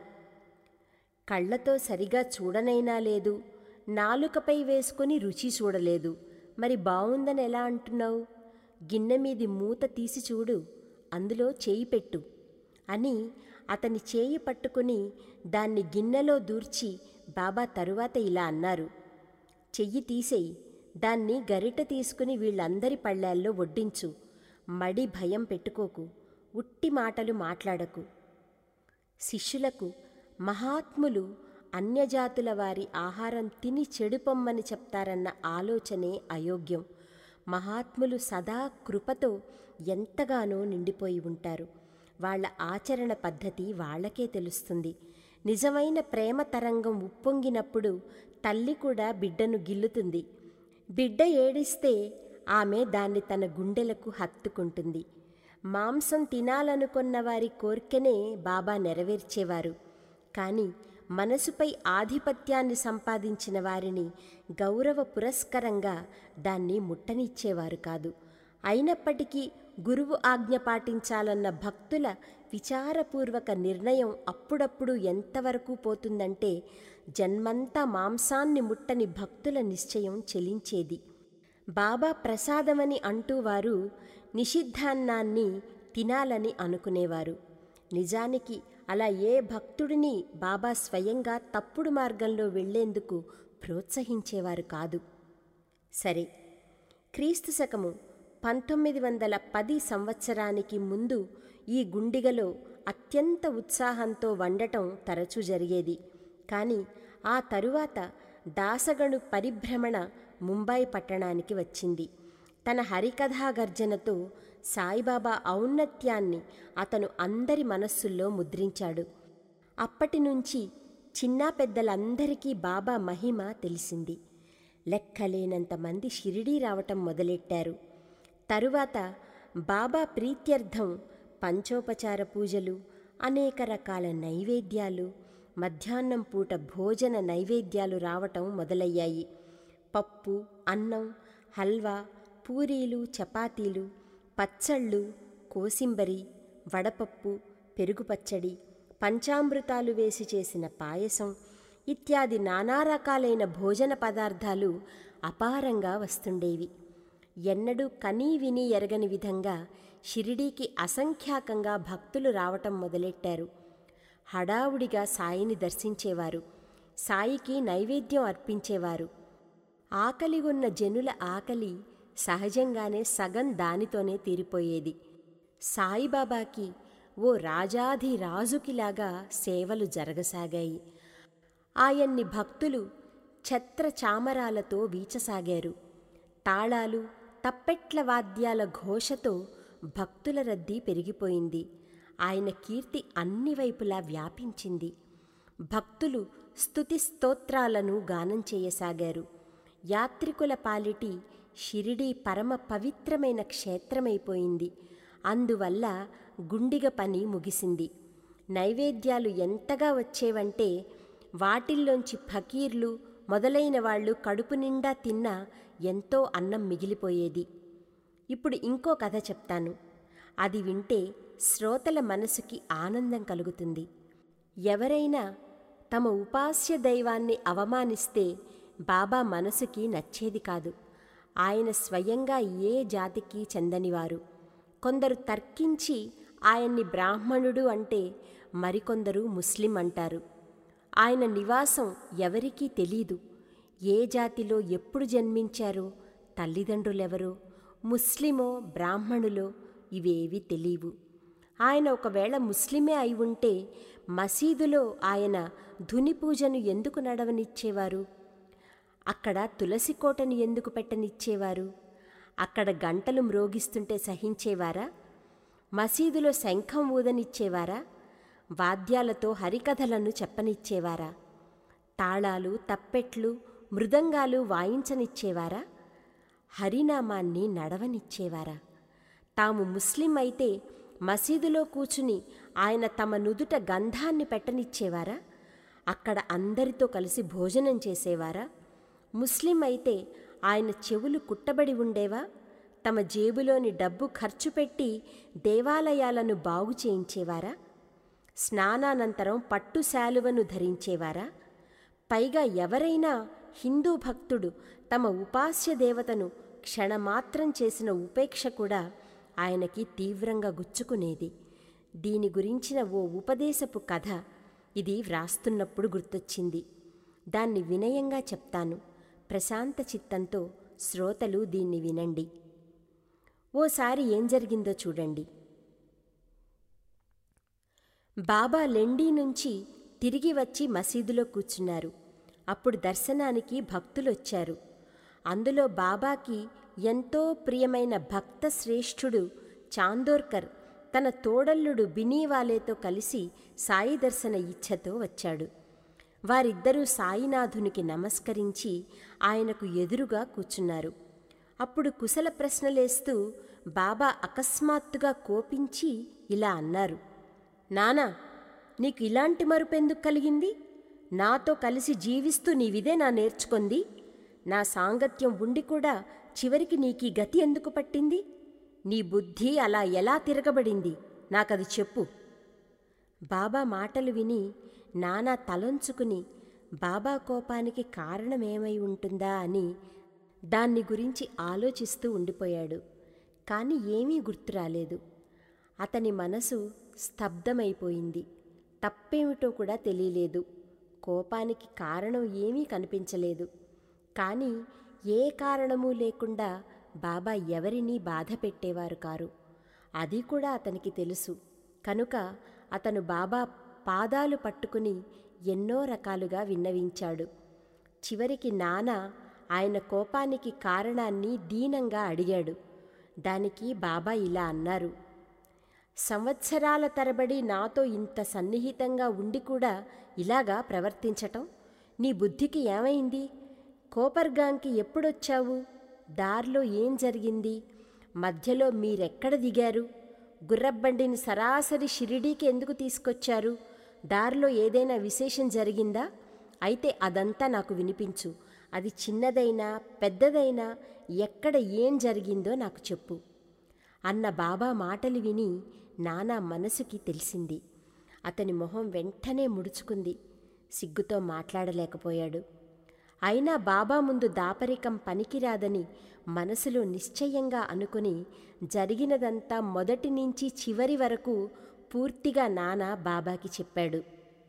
కళ్ళతో సరిగా చూడనైనా లేదు, నాలుకపై వేసుకొని రుచి చూడలేదు, మరి బావుందని ఎలా అంటున్నావు? గిన్నె మీది మూత తీసి చూడు, అందులో చేయి పెట్టు అని అతని చేయి పట్టుకుని దాన్ని గిన్నెలో దూర్చి బాబా తరువాత ఇలా అన్నారు: చెయ్యి తీసేయి, దాన్ని గరిట తీసుకుని వీళ్ళందరి పళ్ళాల్లో వడ్డించు. మడి భయం పెట్టుకోకు, ఉట్టి మాటలు మాట్లాడకు. శిష్యులకు మహాత్ములు అన్యజాతుల వారి ఆహారం తిని చెడుపొమ్మని చెప్తారన్న ఆలోచనే అయోగ్యం. మహాత్ములు సదా కృపతో ఎంతగానో నిండిపోయి ఉంటారు. వాళ్ళ ఆచరణ పద్ధతి వాళ్ళకే తెలుస్తుంది. నిజమైన ప్రేమ తరంగం ఉప్పొంగినప్పుడు తల్లి కూడా బిడ్డను గిల్లుతుంది. బిడ్డ ఏడిస్తే ఆమె దాన్ని తన గుండెలకు హత్తుకుంటుంది. మాంసం తినాలనుకున్న వారి కోర్కెనే బాబా నెరవేర్చేవారు. కానీ మనసుపై ఆధిపత్యాన్ని సంపాదించిన వారిని గౌరవ పురస్కరంగా దాన్ని ముట్టనిచ్చేవారు కాదు. అయినప్పటికీ గురువు ఆజ్ఞ పాటించాలన్న భక్తుల విచారపూర్వక నిర్ణయం అప్పుడప్పుడు ఎంతవరకు పోతుందంటే జన్మంతా మాంసాన్ని ముట్టని భక్తుల నిశ్చయం చెలించేది. బాబా ప్రసాదమని అంటూ వారు నిషిద్ధాన్నాన్ని తినాలని అనుకునేవారు. నిజానికి అలా ఏ భక్తుడిని బాబా స్వయంగా తప్పుడు మార్గంలో వెళ్లేందుకు ప్రోత్సహించేవారు కాదు. సరే, క్రీస్తు శకము పంతొమ్మిది వందల పది సంవత్సరానికి ముందు ఈ గుండిగలో అత్యంత ఉత్సాహంతో వండటం తరచూ జరిగేది. కానీ ఆ తరువాత దాసగణు పరిభ్రమణ ముంబై పట్టణానికి వచ్చింది. తన హరికథా గర్జనతో సాయిబాబా ఔన్నత్యాన్ని అతను అందరి మనస్సుల్లో ముద్రించాడు. అప్పటి నుంచి చిన్నా పెద్దలందరికీ బాబా మహిమ తెలిసింది. లెక్కలేనంత మంది షిరిడీ రావటం మొదలెట్టారు. తరువాత బాబా ప్రీత్యర్థం పంచోపచార పూజలు, అనేక రకాల నైవేద్యాలు, మధ్యాహ్నం పూట భోజన నైవేద్యాలు రావటం మొదలయ్యాయి. పప్పు, అన్నం, హల్వా, పూరీలు, చపాతీలు, పచ్చళ్ళు, కోసింబరి, వడపప్పు, పెరుగు పచ్చడి, పంచామృతాలు వేసి చేసిన పాయసం ఇత్యాది నానా రకాలైన భోజన పదార్థాలు అపారంగా వస్తుండేవి. ఎన్నడూ కనీ విని ఎరగని విధంగా షిరిడీకి అసంఖ్యాకంగా భక్తులు రావటం మొదలెట్టారు. హడావుడిగా సాయిని దర్శించేవారు. సాయికి నైవేద్యం అర్పించేవారు. ఆకలిగొన్న జనుల ఆకలి సహజంగానే సగం దానితోనే తీరిపోయేది. సాయిబాబాకి ఓ రాజాధి రాజుకిలాగా సేవలు జరగసాగాయి. ఆయన్ని భక్తులు ఛత్ర చామరాలతో వీచసాగారు. తాళాలు, తప్పెట్ల వాద్యాల ఘోషతో భక్తుల రద్దీ పెరిగిపోయింది. ఆయన కీర్తి అన్ని వైపులా వ్యాపించింది. భక్తులు స్తుతి స్తోత్రాలను గానం చేయసాగారు. యాత్రికుల పాలిటి షిరిడీ పరమ పవిత్రమైన క్షేత్రమైపోయింది. అందువల్ల గుండిగ పని ముగిసింది. నైవేద్యాలు ఎంతగా వచ్చేవంటే వాటిల్లోంచి ఫకీర్లు మొదలైన వాళ్ళు కడుపు నిండా తిన్నా ఎంతో అన్నం మిగిలిపోయేది. ఇప్పుడు ఇంకో కథ చెప్తాను. అది వింటే శ్రోతల మనసుకి ఆనందం కలుగుతుంది. ఎవరైనా తమ ఉపాస్య దైవాన్ని అవమానిస్తే బాబా మనసుకి నచ్చేది కాదు. ఆయన స్వయంగా ఏ జాతికి చెందనివారు. కొందరు తర్కించి ఆయన్ని బ్రాహ్మణుడు అంటే మరికొందరు ముస్లిం అంటారు. ఆయన నివాసం ఎవరికీ తెలీదు. ఏ జాతిలో ఎప్పుడు జన్మించారో, తల్లిదండ్రులెవరో, ముస్లిమో బ్రాహ్మణులో ఇవేవీ తెలీవు. ఆయన ఒకవేళ ముస్లిమే అయి ఉంటే మసీదులో ఆయన ధుని పూజను ఎందుకు నడవనిచ్చేవారు? అక్కడ తులసి కోటను ఎందుకు పెట్టనిచ్చేవారు? అక్కడ గంటలు మ్రోగిస్తుంటే సహించేవారా? మసీదులో శంఖం ఊదనిచ్చేవారా? వాద్యాలతో హరికథలను చెప్పనిచ్చేవారా? తాళాలు, తప్పెట్లు, మృదంగాలు వాయించనిచ్చేవారా? హరినామాన్ని నడవనిచ్చేవారా? తాము ముస్లిం అయితే మసీదులో కూచుని ఆయన తమ నుదుట గంధాన్ని పెట్టనిచ్చేవారా? అక్కడ అందరితో కలిసి భోజనం చేసేవారా? ముస్లిం అయితే ఆయన చెవులు కుట్టబడి ఉండేవా? తమ జేబులోని డబ్బు ఖర్చు పెట్టి దేవాలయాలను బాగు చేయించేవారా? స్నానానంతరం పట్టు శాలువను ధరించేవారా? పైగా ఎవరైనా హిందూ భక్తుడు తమ ఉపాస్య దేవతను క్షణమాత్రం చేసిన ఉపేక్ష కూడా ఆయనకి తీవ్రంగా గుచ్చుకునేది. దీని గురించిన ఓ ఉపదేశపు కథ ఇది వ్రాస్తున్నప్పుడు గుర్తొచ్చింది. దాన్ని వినయంగా చెప్తాను. ప్రశాంత చిత్తంతో శ్రోతలు దీన్ని వినండి. ఓసారి ఏం జరిగిందో చూడండి. బాబా లెండీ నుంచి తిరిగి వచ్చి మసీదులో కూర్చున్నారు. అప్పుడు దర్శనానికి భక్తులొచ్చారు. అందులో బాబాకి ఎంతో ప్రియమైన భక్త శ్రేష్ఠుడు చాందోర్కర్ తన తోడల్లుడు బినీవాలేతో కలిసి సాయి దర్శన ఇచ్ఛతో వచ్చాడు. వారిద్దరూ సాయినాథునికి నమస్కరించి ఆయనకు ఎదురుగా కూర్చున్నారు. అప్పుడు కుశల ప్రశ్నలేస్తూ బాబా అకస్మాత్తుగా కోపించి ఇలా అన్నారు. నానా, నీకు ఇలాంటి మరుపెందుకు కలిగింది? నాతో కలిసి జీవిస్తూ నీవిదే నా నేర్చుకొంది. నా సాంగత్యం ఉండి కూడా చివరికి నీకీ గతి ఎందుకు పట్టింది? నీ బుద్ధి అలా ఎలా తిరగబడింది? నాకది చెప్పు. బాబా మాటలు విని నానా తలంచుకుని బాబా కోపానికి కారణమేమై ఉంటుందా అని దాన్ని గురించి ఆలోచిస్తూ ఉండిపోయాడు. కానీ ఏమీ గుర్తురాలేదు. అతని మనసు స్తబ్దమైపోయింది. తప్పేమిటో కూడా తెలియలేదు. కోపానికి కారణం ఏమీ కనిపించలేదు. కానీ ఏ కారణమూ లేకుండా బాబా ఎవరినీ బాధ పెట్టేవారు కారు. అది కూడా అతనికి తెలుసు. కనుక అతను బాబా పాదాలు పట్టుకుని ఎన్నో రకాలుగా విన్నవించాడు. చివరికి నాన్న ఆయన కోపానికి కారణాన్ని దీనంగా అడిగాడు. దానికి బాబా ఇలా అన్నారు: సంవత్సరాల తరబడి నాతో ఇంత సన్నిహితంగా ఉండి కూడా ఇలాగా ప్రవర్తించటం నీ బుద్ధికి ఏమైంది? కోపర్గాంకి ఎప్పుడొచ్చావు? దారిలో ఏం జరిగింది? మధ్యలో మీరెక్కడ దిగారు? గుర్రబండిని సరాసరి షిరిడీకి ఎందుకు తీసుకొచ్చారు? దారిలో ఏదైనా విశేషం జరిగిందా? అయితే అదంతా నాకు వినిపించు. అది చిన్నదైనా పెద్దదైనా ఎక్కడ ఏం జరిగిందో నాకు చెప్పు అన్న బాబా మాటలు విని నానా మనసుకి తెలిసింది. అతని మొహం వెంటనే ముడుచుకుంది. సిగ్గుతో మాట్లాడలేకపోయాడు. అయినా బాబా ముందు దాపరికం పనికిరాదని మనసులో నిశ్చయంగా అనుకుని జరిగినదంతా మొదటి నుంచి చివరి వరకు పూర్తిగా నాన్న బాబాకి చెప్పాడు.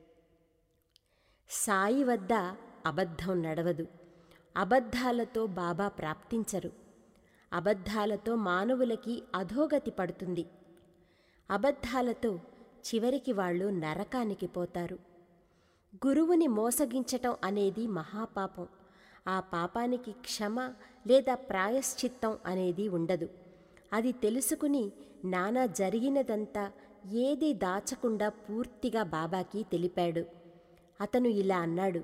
సాయి వద్ద అబద్ధం నడవదు. అబద్ధాలతో బాబా ప్రాప్తించరు. అబద్ధాలతో మానవులకి అధోగతి పడుతుంది. అబద్ధాలతో చివరికి వాళ్ళు నరకానికి పోతారు. గురువుని మోసగించటం అనేది మహాపాపం. ఆ పాపానికి క్షమ లేదా ప్రాయశ్చిత్తం అనేది ఉండదు. అది తెలుసుకుని నానా జరిగినదంతా ఏదీ దాచకుండా పూర్తిగా బాబాకి తెలిపాడు. అతను ఇలా అన్నాడు: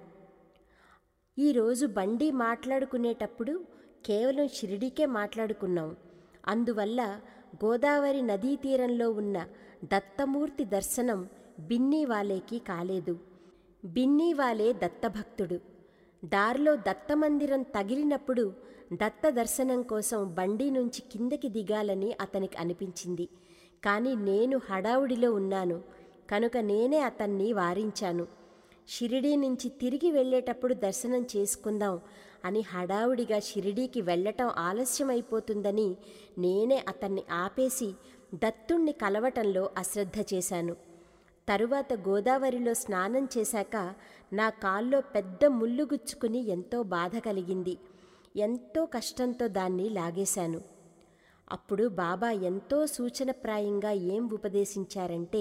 ఈరోజు బండి మాట్లాడుకునేటప్పుడు కేవలం షిరిడీకే మాట్లాడుకున్నాం. అందువల్ల గోదావరి నదీ తీరంలో ఉన్న దత్తమూర్తి దర్శనం బిన్నీవాలేకి కాలేదు. బిన్నీవాలే దత్తభక్తుడు. దారిలో దత్తమందిరం తగిలినప్పుడు దత్త దర్శనం కోసం బండి నుంచి కిందకి దిగాలని అతనికి అనిపించింది. కానీ నేను హడావుడిలో ఉన్నాను కనుక నేనే అతన్ని వారించాను. షిరిడీ నుంచి తిరిగి వెళ్ళేటప్పుడు దర్శనం చేసుకుందాం అని హడావుడిగా షిరిడీకి వెళ్ళటం ఆలస్యమైపోతుందని నేనే అతన్ని ఆపేసి దత్తుణ్ణి కలవటంలో అశ్రద్ధ చేశాను. తరువాత గోదావరిలో స్నానం చేశాక నా కాల్లో పెద్ద ముళ్ళు గుచ్చుకుని ఎంతో బాధ కలిగింది. ఎంతో కష్టంతో దాన్ని లాగేశాను. అప్పుడు బాబా ఎంతో సూచనప్రాయంగా ఏం ఉపదేశించారంటే,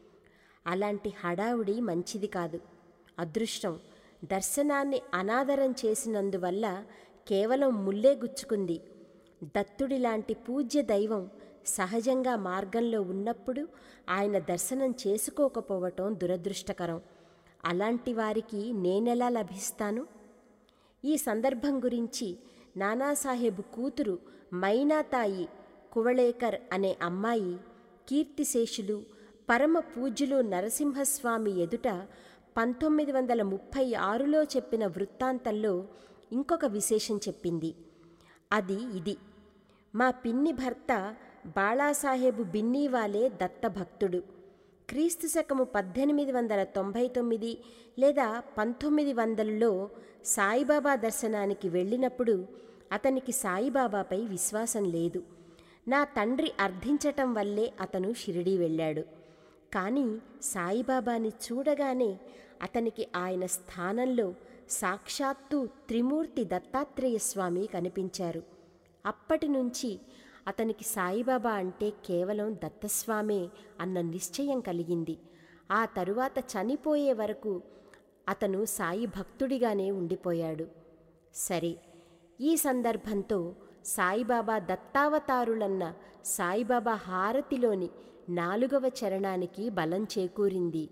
అలాంటి హడావుడి మంచిది కాదు. అదృష్టం దర్శనాన్ని అనాదరం చేసినందువల్ల కేవలం ముల్లే గుచ్చుకుంది. దత్తుడిలాంటి పూజ్య దైవం సహజంగా మార్గంలో ఉన్నప్పుడు ఆయన దర్శనం చేసుకోకపోవటం దురదృష్టకరం. అలాంటి వారికి నేనెలా లభిస్తాను? ఈ సందర్భం గురించి నానాసాహెబ్ కూతురు మైనాతాయి కువళేకర్ అనే అమ్మాయి కీర్తిశేషులు పరమ పూజ్యులు నరసింహస్వామి ఎదుట పంతొమ్మిది వందల ముప్పై ఆరులో చెప్పిన వృత్తాంతంలో ఇంకొక విశేషం చెప్పింది. అది ఇది: మా పిన్ని భర్త బాళాసాహెబు బిన్నీవాలే దత్తభక్తుడు. క్రీస్తు శకము పద్దెనిమిది వందల తొంభై తొమ్మిది లేదా పంతొమ్మిది వందలలో సాయిబాబా దర్శనానికి వెళ్ళినప్పుడు అతనికి సాయిబాబాపై విశ్వాసం లేదు. నా తండ్రి అర్థించటం వల్లే అతను షిరిడీ వెళ్ళాడు. కానీ సాయిబాబాని చూడగానే అతనికి ఆయన స్థానంలో సాక్షాత్తు త్రిమూర్తి దత్తాత్రేయ స్వామి కనిపించారు. అప్పటి నుంచి అతనికి సాయిబాబా అంటే కేవలం దత్తస్వామే అన్న నిశ్చయం కలిగింది. ఆ తరువాత చనిపోయే వరకు అతను సాయి భక్తుడిగానే ఉండిపోయాడు. సరే, ఈ సందర్భంతో సాయిబాబా దత్తావతారులన్న సాయిబాబా హారతిలోని నాలుగవ చరణానికి బలం చేకూరింది.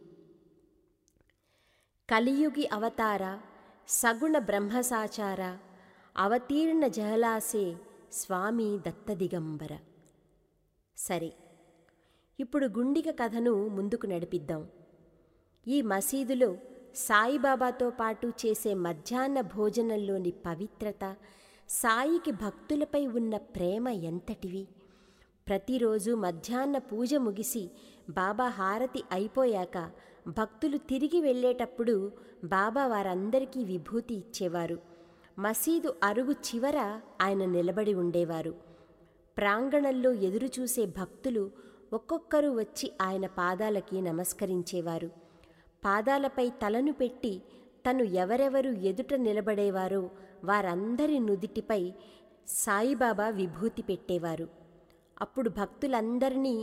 కలియుగి అవతార సగుణ బ్రహ్మసాచార అవతీర్ణ జహలాసే స్వామి దత్తదిగంబర. సరే, ఇప్పుడు గుండిగ కథను ముందుకు నడిపిద్దాం. ఈ మసీదులో సాయిబాబాతో పాటు చేసే మధ్యాహ్న భోజనంలోని పవిత్రత, సాయికి భక్తులపై ఉన్న ప్రేమ ఎంతటివి! ప్రతిరోజు మధ్యాహ్న పూజ ముగిసి బాబా హారతి అయిపోయాక భక్తులు తిరిగి వెళ్ళేటప్పుడు బాబా వారందరికీ విభూతి ఇచ్చేవారు. మసీదు అరుగు చివర ఆయన నిలబడి ఉండేవారు. ప్రాంగణంలో ఎదురుచూసే భక్తులు ఒక్కొక్కరు వచ్చి ఆయన పాదాలకి నమస్కరించేవారు. పాదాలపై తలను పెట్టి తను ఎవరెవరు ఎదుట నిలబడేవారో వారందరి నుదిటిపై సాయిబాబా విభూతి పెట్టేవారు. అప్పుడు భక్తులందరినీ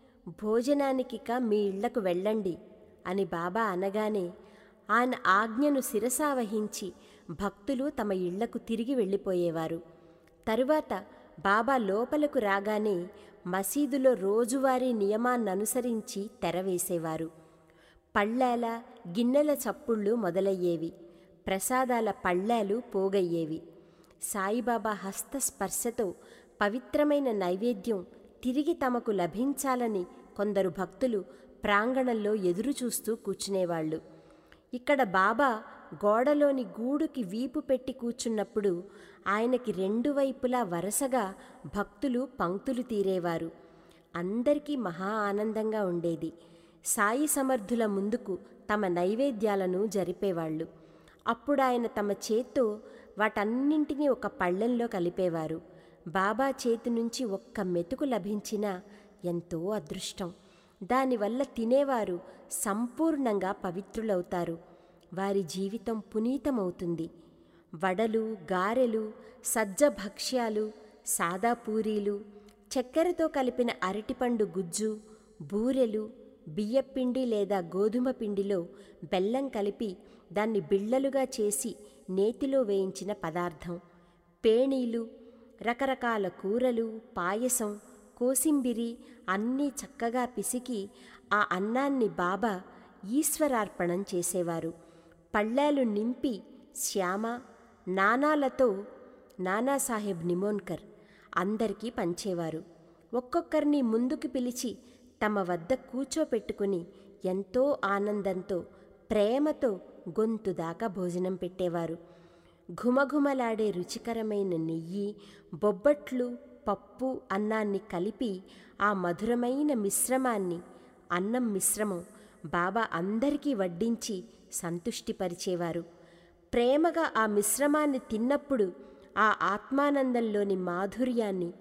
భోజనానికిక మీ ఇళ్లకు వెళ్ళండి అని బాబా అనగానే ఆయన ఆజ్ఞను శిరసావహించి భక్తులు తమ ఇళ్లకు తిరిగి వెళ్ళిపోయేవారు. తరువాత బాబా లోపలకు రాగానే మసీదులో రోజువారీ నియమాన్ననుసరించి తెరవేసేవారు. పళ్ళాల గిన్నెల చప్పుళ్ళు మొదలయ్యేవి. ప్రసాదాల పళ్ళాలు పోగయ్యేవి. సాయిబాబా హస్తస్పర్శతో పవిత్రమైన నైవేద్యం తిరిగి తమకు లభించాలని కొందరు భక్తులు ప్రాంగణంలో ఎదురుచూస్తూ కూర్చునేవాళ్ళు. ఇక్కడ బాబా గోడలోని గూడుకి వీపు పెట్టి కూర్చున్నప్పుడు ఆయనకి రెండు వైపులా వరుసగా భక్తులు పంక్తులు తీరేవారు. అందరికీ మహా ఆనందంగా ఉండేది. సాయి సమర్థుల ముందుకు తమ నైవేద్యాలను జరిపేవాళ్ళు. అప్పుడు ఆయన తమ చేత్తో వాటన్నింటినీ ఒక పళ్ళెంలో కలిపేవారు. బాబా చేతి నుంచి ఒక్క మెతుకు లభించినా ఎంతో అదృష్టం. దానివల్ల తినేవారు సంపూర్ణంగా పవిత్రులవుతారు. వారి జీవితం పునీతమవుతుంది. వడలు, గారెలు, సజ్జ భక్ష్యాలు, సాదా పూరీలు, చక్కెరతో కలిపిన అరటిపండు గుజ్జు, బూరెలు, బియ్యపిండి లేదా గోధుమ పిండిలో బెల్లం కలిపి దాన్ని బిళ్ళలుగా చేసి నేతిలో వేయించిన పదార్థం, పేణీలు, రకరకాల కూరలు, పాయసం, కోసింబిరి అన్నీ చక్కగా పిసికి ఆ అన్నాన్ని బాబా ఈశ్వరార్పణం చేసేవారు. పళ్ళాలు నింపి శ్యామ, నానాలతో నానాసాహెబ్ నిమోన్కర్ అందరికీ పంచేవారు. ఒక్కొక్కరిని ముందుకు పిలిచి తమ వద్ద కూర్చోపెట్టుకుని ఎంతో ఆనందంతో ప్రేమతో గొంతు దాకా భోజనం పెట్టేవారు. ఘుమఘుమలాడే రుచికరమైన నెయ్యి, బొబ్బట్లు, పప్పు, అన్నాన్ని కలిపి ఆ మధురమైన మిశ్రమాన్ని, అన్నం మిశ్రమం బాబా అందరికీ వడ్డించి సంతుష్టిపరిచేవారు. ప్రేమగా ఆ మిశ్రమాన్ని తిన్నప్పుడు ఆ ఆత్మానందంలోని మాధుర్యాన్ని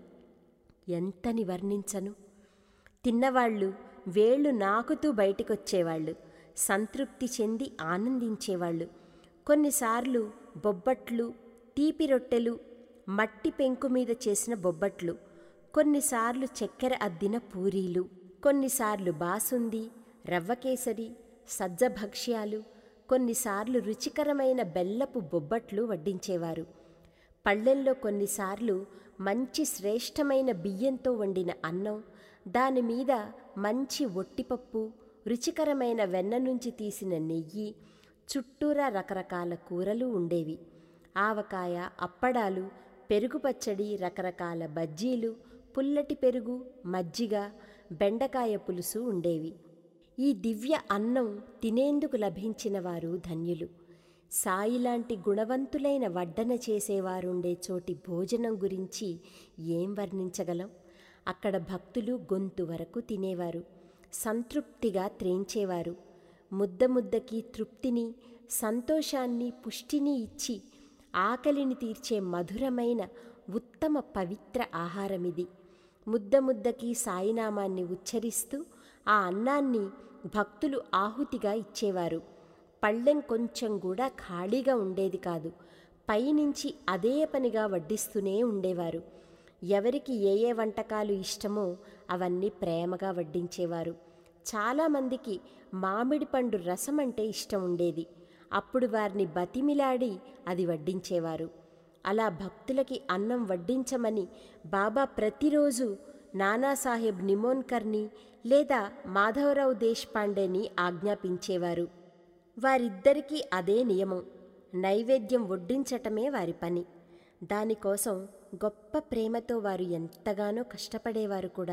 ఎంతని వర్ణించను. తిన్నవాళ్ళు వేళ్ళు నాకుతూ బయటికొచ్చేవాళ్ళు, సంతృప్తి చెంది ఆనందించేవాళ్ళు. కొన్నిసార్లు బొబ్బట్లు, తీపి రొట్టెలు, మట్టి పెంకు మీద చేసిన బొబ్బట్లు, కొన్నిసార్లు చక్కెర అద్దిన పూరీలు, కొన్నిసార్లు బాసుంది, రవ్వకేసరి, సజ్జ భక్ష్యాలు, కొన్నిసార్లు రుచికరమైన బెల్లపు బొబ్బట్లు వడ్డించేవారు. పళ్ళెంలో కొన్నిసార్లు మంచి శ్రేష్టమైన బియ్యంతో వండిన అన్నం, దానిమీద మంచి ఒట్టిపప్పు, రుచికరమైన వెన్న నుంచి తీసిన నెయ్యి, చుట్టూరా రకరకాల కూరలు ఉండేవి. ఆవకాయ, అప్పడాలు, పెరుగు పచ్చడి, రకరకాల బజ్జీలు, పుల్లటి పెరుగు, మజ్జిగ, బెండకాయ పులుసు ఉండేవి. ఈ దివ్య అన్నం తినేందుకు లభించిన వారు ధన్యులు. సాయిలాంటి గుణవంతులైన వడ్డన చేసేవారుండే చోటి భోజనం గురించి ఏం వర్ణించగలం? అక్కడ భక్తులు గొంతు వరకు తినేవారు, సంతృప్తిగా త్రేంచేవారు. ముద్ద ముద్దకి తృప్తిని, సంతోషాన్ని, పుష్టిని ఇచ్చి ఆకలిని తీర్చే మధురమైన ఉత్తమ పవిత్ర ఆహారమిది. ముద్ద ముద్దకి సాయినామాన్ని ఉచ్చరిస్తూ ఆ అన్నాన్ని భక్తులు ఆహుతిగా ఇచ్చేవారు. పళ్ళెం కొంచెం కూడా ఖాళీగా ఉండేది కాదు. పైనుంచి అదే పనిగా వడ్డిస్తూనే ఉండేవారు. ఎవరికి ఏ ఏ వంటకాలు ఇష్టమో అవన్నీ ప్రేమగా వడ్డించేవారు. చాలామందికి మామిడి పండు రసం అంటే ఇష్టం ఉండేది. అప్పుడు వారిని బతిమిలాడి అది వడ్డించేవారు. అలా భక్తులకి అన్నం వడ్డించమని బాబా ప్రతిరోజు నానాసాహెబ్ నిమోన్కర్ని లేదా మాధవరావు దేశ్పాండేని ఆజ్ఞాపించేవారు. వారిద్దరికీ అదే నియమం. నైవేద్యం వడ్డించటమే వారి పని. దానికోసం గొప్ప ప్రేమతో వారు ఎంతగానో కష్టపడేవారు కూడా.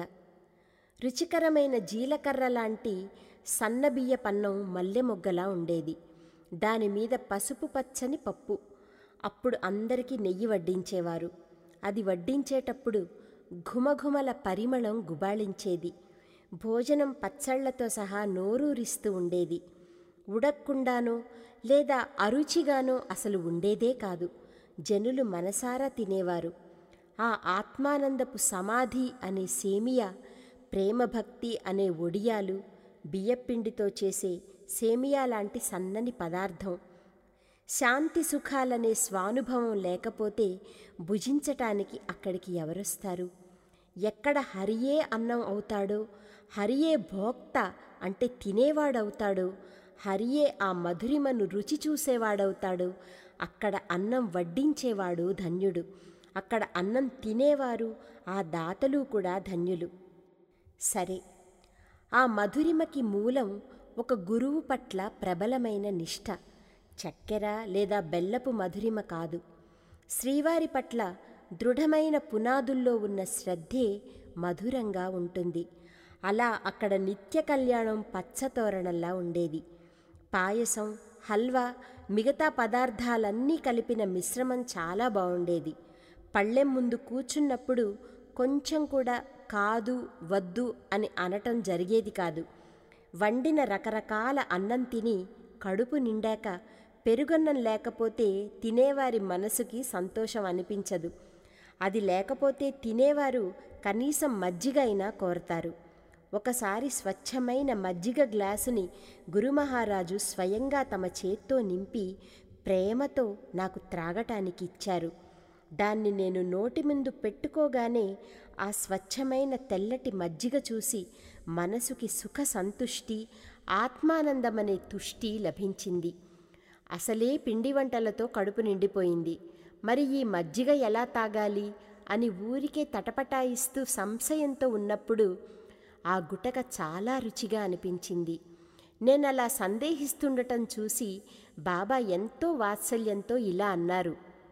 రుచికరమైన జీలకర్ర లాంటి సన్నబియ్య పన్నం మల్లె మొగ్గలా ఉండేది. దానిమీద పసుపు పచ్చని పప్పు. అప్పుడు అందరికీ నెయ్యి వడ్డించేవారు. అది వడ్డించేటప్పుడు ఘుమఘుమల పరిమళం గుబాళించేది. భోజనం పచ్చళ్లతో సహా నోరూరిస్తూ ఉండేది. ఉడక్కుండానో లేదా అరుచిగానో అసలు ఉండేదే కాదు. జనులు మనసారా తినేవారు. ఆ ఆత్మానందపు సమాధి అనే సేమియా, ప్రేమభక్తి అనే ఒడియాలు, బియ్యపిండితో చేసే సేమియా లాంటి సన్నని పదార్థం, శాంతి సుఖాలనే స్వానుభవం లేకపోతే భుజించటానికి అక్కడికి ఎవరొస్తారు? ఎక్కడ హరియే అన్నం అవుతాడో, హరియే భోక్త అంటే తినేవాడవుతాడో, హరియే ఆ మధురిమను రుచి చూసేవాడవుతాడు, అక్కడ అన్నం వడ్డించేవాడు ధన్యుడు. అక్కడ అన్నం తినేవారు, ఆ దాతలు కూడా ధన్యులు. సరే, ఆ మధురిమకి మూలం ఒక గురువు పట్ల ప్రబలమైన నిష్ఠ. చక్కెర లేదా బెల్లపు మధురిమ కాదు. శ్రీవారి పట్ల దృఢమైన పునాదుల్లో ఉన్న శ్రద్ధే మధురంగా ఉంటుంది. అలా అక్కడ నిత్య కళ్యాణం పచ్చతోరణంలా ఉండేది. పాయసం, హల్వా, మిగతా పదార్థాలన్నీ కలిపిన మిశ్రమం చాలా బాగుండేది. పళ్ళెం ముందు కూర్చున్నప్పుడు కొంచెం కూడా కాదు, వద్దు అని అనటం జరిగేది కాదు. వండిన రకరకాల అన్నం తిని కడుపు నిండాక పెరుగన్నం లేకపోతే తినేవారి మనసుకి సంతోషం అనిపించదు. అది లేకపోతే తినేవారు కనీసం మజ్జిగ అయినా కోరతారు. ఒకసారి స్వచ్ఛమైన మజ్జిగ గ్లాసుని గురుమహారాజు స్వయంగా తమ చేత్తో నింపి ప్రేమతో నాకు త్రాగటానికి ఇచ్చారు. దాన్ని నేను నోటి ముందు పెట్టుకోగానే ఆ స్వచ్ఛమైన తెల్లటి మజ్జిగ చూసి మనసుకి సుఖ సంతుష్టి, ఆత్మానందమనే తుష్టి లభించింది. అసలే పిండి వంటలతో కడుపు నిండిపోయింది. మరి ఈ మజ్జిగ ఎలా తాగాలి అని ఊరికే తటపటాయిస్తూ సంశయంతో ఉన్నప్పుడు ఆ గుటక చాలా రుచిగా అనిపించింది. నేనలా సందేహిస్తుండటం చూసి బాబా ఎంతో వాత్సల్యంతో ఇలా అన్నారు,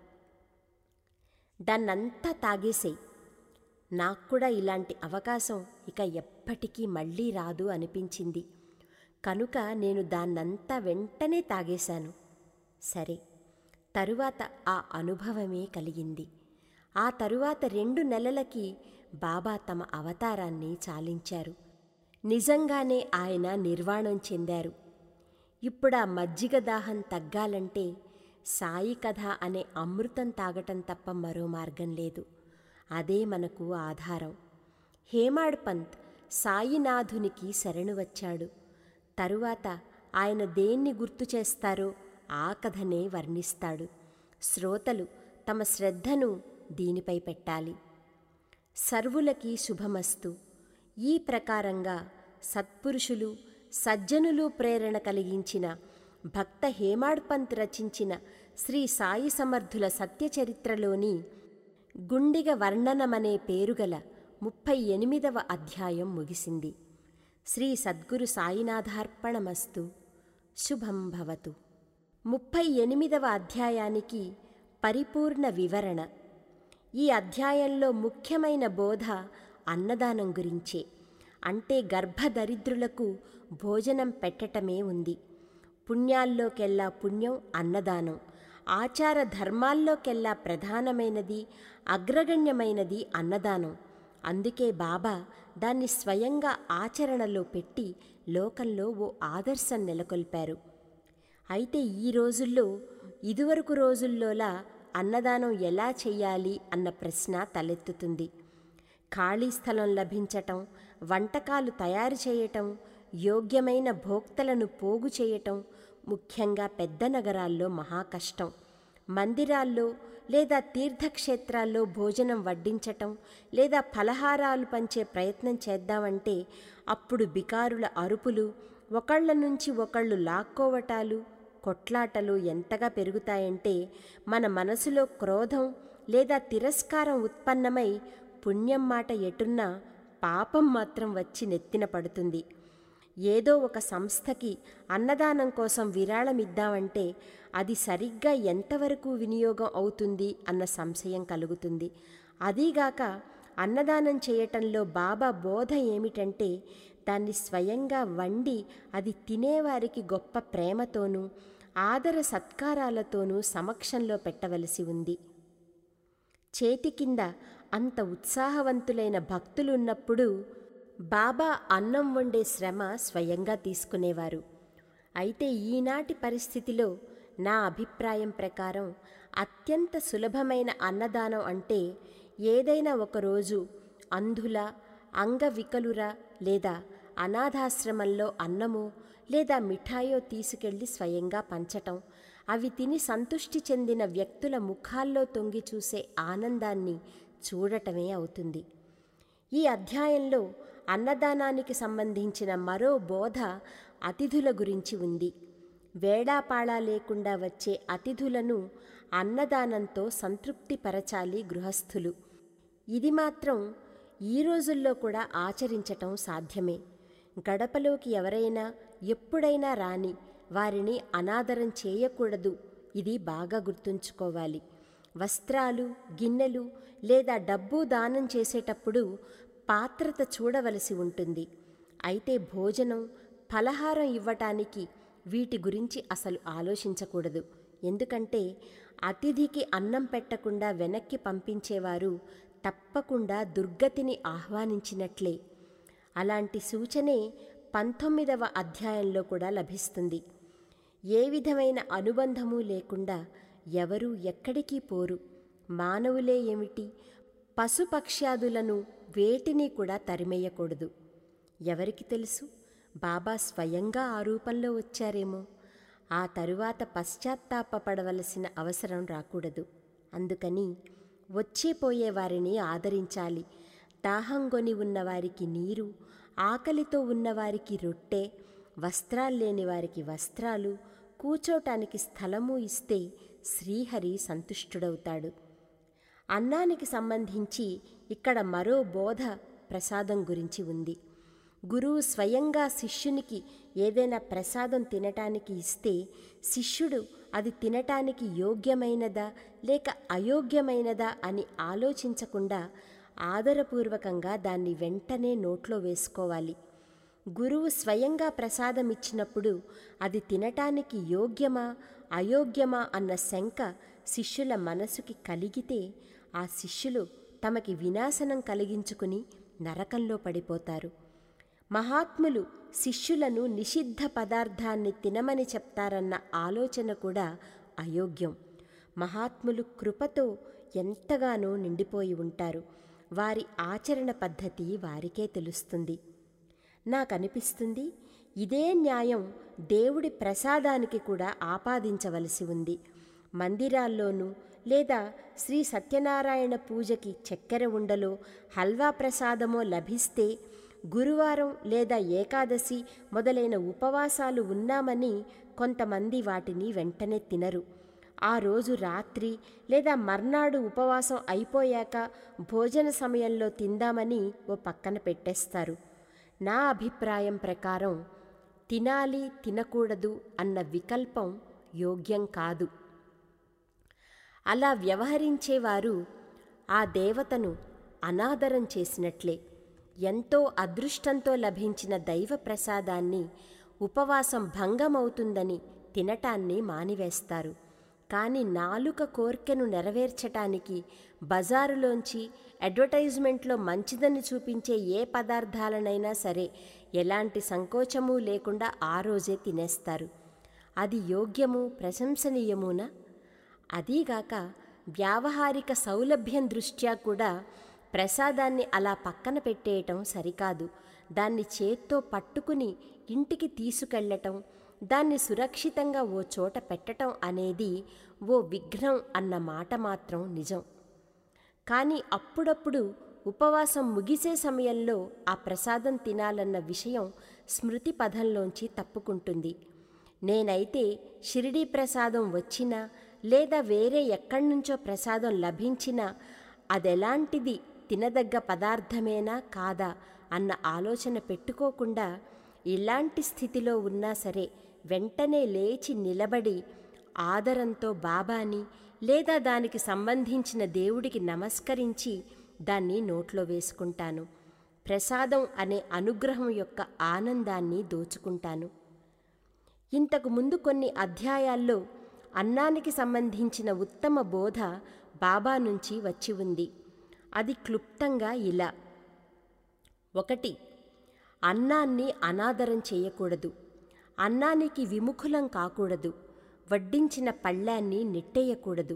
దాన్నంతా తాగేసేయ్. నాకు కూడా ఇలాంటి అవకాశం ఇక ఎప్పటికీ మళ్ళీ రాదు అనిపించింది. కనుక నేను దాన్నంతా వెంటనే తాగేశాను. సరే, తరువాత ఆ అనుభవమే కలిగింది. ఆ తరువాత రెండు నెలలకి బాబా తమ అవతారాన్ని చాలించారు. నిజంగానే ఆయన నిర్వాణం చెందారు. ఇప్పుడా మజ్జిగ దాహం తగ్గాలంటే సాయి కథ అనే అమృతం తాగటం తప్ప మరో మార్గం లేదు. అదే మనకు ఆధారం. హేమాడ్ పంత్ సాయినాథునికి శరణు వచ్చాడు. తరువాత ఆయన దేన్ని గుర్తు చేస్తారో ఆ కథనే వర్ణిస్తాడు. శ్రోతలు తమ శ్రద్ధను దీనిపై పెట్టాలి. సర్వులకి శుభమస్తు. ఈ ప్రకారంగా సత్పురుషులు, సజ్జనులు ప్రేరణ కలిగించిన భక్త హేమాడ్ పంత్ రచించిన శ్రీ సాయి సమర్థుల సత్యచరిత్రలోని గుండిగ వర్ణనమనే పేరుగల ముప్పై ఎనిమిదవ అధ్యాయం ముగిసింది. శ్రీ సద్గురు సాయినాథార్పణమస్తు. శుభం భవతు. ముప్పై ఎనిమిదవ అధ్యాయానికి పరిపూర్ణ వివరణ. ఈ అధ్యాయంలో ముఖ్యమైన బోధ అన్నదానం గురించే. అంటే గర్భదరిద్రులకు భోజనం పెట్టటమే ఉంది. పుణ్యాల్లోకెల్లా పుణ్యం అన్నదానం. ఆచార ధర్మాల్లోకెల్లా ప్రధానమైనది, అగ్రగణ్యమైనది అన్నదానం. అందుకే బాబా దాన్ని స్వయంగా ఆచరణలో పెట్టి లోకంలో ఓ ఆదర్శం నెలకొల్పారు. అయితే ఈ రోజుల్లో ఇదివరకు రోజుల్లోలా అన్నదానం ఎలా చెయ్యాలి అన్న ప్రశ్న తలెత్తుతుంది. ఖాళీ స్థలం లభించటం, వంటకాలు తయారు చేయటం, యోగ్యమైన భోక్తలను పోగు చేయటం ముఖ్యంగా పెద్ద నగరాల్లో మహా కష్టం. మందిరాల్లో లేదా తీర్థక్షేత్రాల్లో భోజనం వడ్డించటం లేదా ఫలహారాలు పంచే ప్రయత్నం చేద్దామంటే అప్పుడు బికారుల అరుపులు, ఒకళ్ళ నుంచి ఒకళ్ళు లాక్కోవటాలు, కొట్లాటలు ఎంతగా పెరుగుతాయంటే మన మనసులో క్రోధం లేదా తిరస్కారం ఉత్పన్నమై పుణ్యం మాట ఎటున్నా పాపం మాత్రం వచ్చి నెత్తిన పడుతుంది. ఏదో ఒక సంస్థకి అన్నదానం కోసం విరాళం ఇద్దామంటే అది సరిగ్గా ఎంతవరకు వినియోగం అవుతుంది అన్న సంశయం కలుగుతుంది. అదీగాక అన్నదానం చేయటంలో బాబా బోధ ఏమిటంటే దాన్ని స్వయంగా వండి అది తినేవారికి గొప్ప ప్రేమతోనూ ఆదర సత్కారాలతోనూ సమక్షంలో పెట్టవలసి ఉంది. చేతి కింద అంత ఉత్సాహవంతులైన భక్తులున్నప్పుడు బాబా అన్నం వండే శ్రమ స్వయంగా తీసుకునేవారు. అయితే ఈనాటి పరిస్థితిలో నా అభిప్రాయం ప్రకారం అత్యంత సులభమైన అన్నదానం అంటే ఏదైనా ఒకరోజు అంధుల, అంగవికలుర లేదా అనాథాశ్రమంలో అన్నమో లేదా మిఠాయో తీసుకెళ్లి స్వయంగా పంచటం, అవి తిని సంతృష్టి చెందిన వ్యక్తుల ముఖాల్లో తొంగి చూసే ఆనందాన్ని చూడటమే అవుతుంది. ఈ అధ్యాయంలో అన్నదానానికి సంబంధించిన మరో బోధ అతిథుల గురించి ఉంది. వేళాపాళా లేకుండా వచ్చే అతిథులను అన్నదానంతో సంతృప్తిపరచాలి గృహస్థులు. ఇది మాత్రం ఈ రోజుల్లో కూడా ఆచరించటం సాధ్యమే. గడపలోకి ఎవరైనా ఎప్పుడైనా రాని వారిని అనాదరం చేయకూడదు. ఇది బాగా గుర్తుంచుకోవాలి. వస్త్రాలు, గిన్నెలు లేదా డబ్బు దానం చేసేటప్పుడు పాత్రత చూడవలసి ఉంటుంది. అయితే భోజనం, ఫలహారం ఇవ్వటానికి వీటి గురించి అసలు ఆలోచించకూడదు. ఎందుకంటే అతిథికి అన్నం పెట్టకుండా వెనక్కి పంపించేవారు తప్పకుండా దుర్గతిని ఆహ్వానించినట్లే. అలాంటి సూచనే పంతొమ్మిదవ అధ్యాయంలో కూడా లభిస్తుంది. ఏ విధమైన అనుబంధము లేకుండా ఎవరూ ఎక్కడికి పోరు. మానవులే ఏమిటి, పశుపక్ష్యాదులను వేటిని కూడా తరిమేయకూడదు. ఎవరికి తెలుసు, బాబా స్వయంగా ఆ రూపంలో వచ్చారేమో. ఆ తరువాత పశ్చాత్తాపపడవలసిన అవసరం రాకూడదు. అందుకని వచ్చిపోయే వారిని ఆదరించాలి. దాహంగొని ఉన్నవారికి నీరు, ఆకలితో ఉన్నవారికి రొట్టె, వస్త్రాల్లేని వారికి వస్త్రాలు, కూచోటానికి స్థలము ఇస్తే శ్రీహరి సంతుష్టుడవుతాడు. అన్నానికి సంబంధించి ఇక్కడ మరో బోధ ప్రసాదం గురించి ఉంది. గురువు స్వయంగా శిష్యునికి ఏదైనా ప్రసాదం తినటానికి ఇస్తే శిష్యుడు అది తినటానికి యోగ్యమైనదా లేక అయోగ్యమైనదా అని ఆలోచించకుండా ఆదరపూర్వకంగా దాన్ని వెంటనే నోట్లో వేసుకోవాలి. గురువు స్వయంగా ప్రసాదం ఇచ్చినప్పుడు అది తినటానికి యోగ్యమా అయోగ్యమా అన్న శంక శిష్యుల మనసుకి కలిగితే ఆ శిష్యులు తమకి వినాశనం కలిగించుకుని నరకంలో పడిపోతారు. మహాత్ములు శిష్యులను నిషిద్ధ పదార్థాన్ని తినమని చెప్తారన్న ఆలోచన కూడా అయోగ్యం. మహాత్ములు కృపతో ఎంతగానో నిండిపోయి ఉంటారు. వారి ఆచరణ పద్ధతి వారికే తెలుస్తుంది. నాకనిపిస్తుంది ఇదే న్యాయం దేవుడి ప్రసాదానికి కూడా ఆపాదించవలసి ఉంది. మందిరాల్లోనూ లేదా శ్రీ సత్యనారాయణ పూజకి చక్కెర ఉండలో హల్వా ప్రసాదమో లభిస్తే గురువారం లేదా ఏకాదశి మొదలైన ఉపవాసాలు ఉన్నామని కొంతమంది వాటిని వెంటనే తినరు. ఆ రోజు రాత్రి లేదా మర్నాడు ఉపవాసం అయిపోయాక భోజన సమయంలో తిందామని ఓ పక్కన పెట్టేస్తారు. నా అభిప్రాయం ప్రకారం తినాలి తినకూడదు అన్న వికల్పం యోగ్యం కాదు. అలా వ్యవహరించేవారు ఆ దేవతను అనాదరం చేసినట్లే. ఎంతో అదృష్టంతో లభించిన దైవ ప్రసాదాన్ని ఉపవాసం భంగమవుతుందని తినటాన్ని మానివేస్తారు. కానీ నాలుక కోర్కెను నెరవేర్చటానికి బజారులోంచి అడ్వర్టైజ్మెంట్లో మంచిదని చూపించే ఏ పదార్థాలనైనా సరే ఎలాంటి సంకోచమూ లేకుండా ఆ రోజే తినేస్తారు. అది యోగ్యము ప్రశంసనీయమునా? అదీగాక వ్యావహారిక సౌలభ్యం దృష్ట్యా కూడా ప్రసాదాన్ని అలా పక్కన పెట్టేయటం సరికాదు. దాన్ని చేత్తో పట్టుకుని ఇంటికి తీసుకెళ్లటం, దాన్ని సురక్షితంగా ఓ చోట పెట్టటం అనేది ఓ విఘ్నం అన్న మాట మాత్రం నిజం. కానీ అప్పుడప్పుడు ఉపవాసం ముగిసే సమయంలో ఆ ప్రసాదం తినాలన్న విషయం స్మృతి పథంలోంచి తప్పుకుంటుంది. నేనైతే షిరిడీ ప్రసాదం వచ్చినా లేదా వేరే ఎక్కడి నుంచో ప్రసాదం లభించినా అదెలాంటిది, తినదగ్గ పదార్థమేనా కాదా అన్న ఆలోచన పెట్టుకోకుండా ఇలాంటి స్థితిలో ఉన్నా సరే వెంటనే లేచి నిలబడి ఆదరంతో బాబాని లేదా దానికి సంబంధించిన దేవుడికి నమస్కరించి దాన్ని నోట్లో వేసుకుంటాను. ప్రసాదం అనే అనుగ్రహం యొక్క ఆనందాన్ని దోచుకుంటాను. ఇంతకు ముందు కొన్ని అధ్యాయాల్లో అన్నానికి సంబంధించిన ఉత్తమ బోధ బాబా నుంచి వచ్చి ఉంది. అది క్లుప్తంగా ఇలా: ఒకటి, అన్నాన్ని అనాదరం చేయకూడదు. అన్నానికి విముఖులం కాకూడదు. వడ్డించిన పళ్ళాన్ని నెట్టేయకూడదు.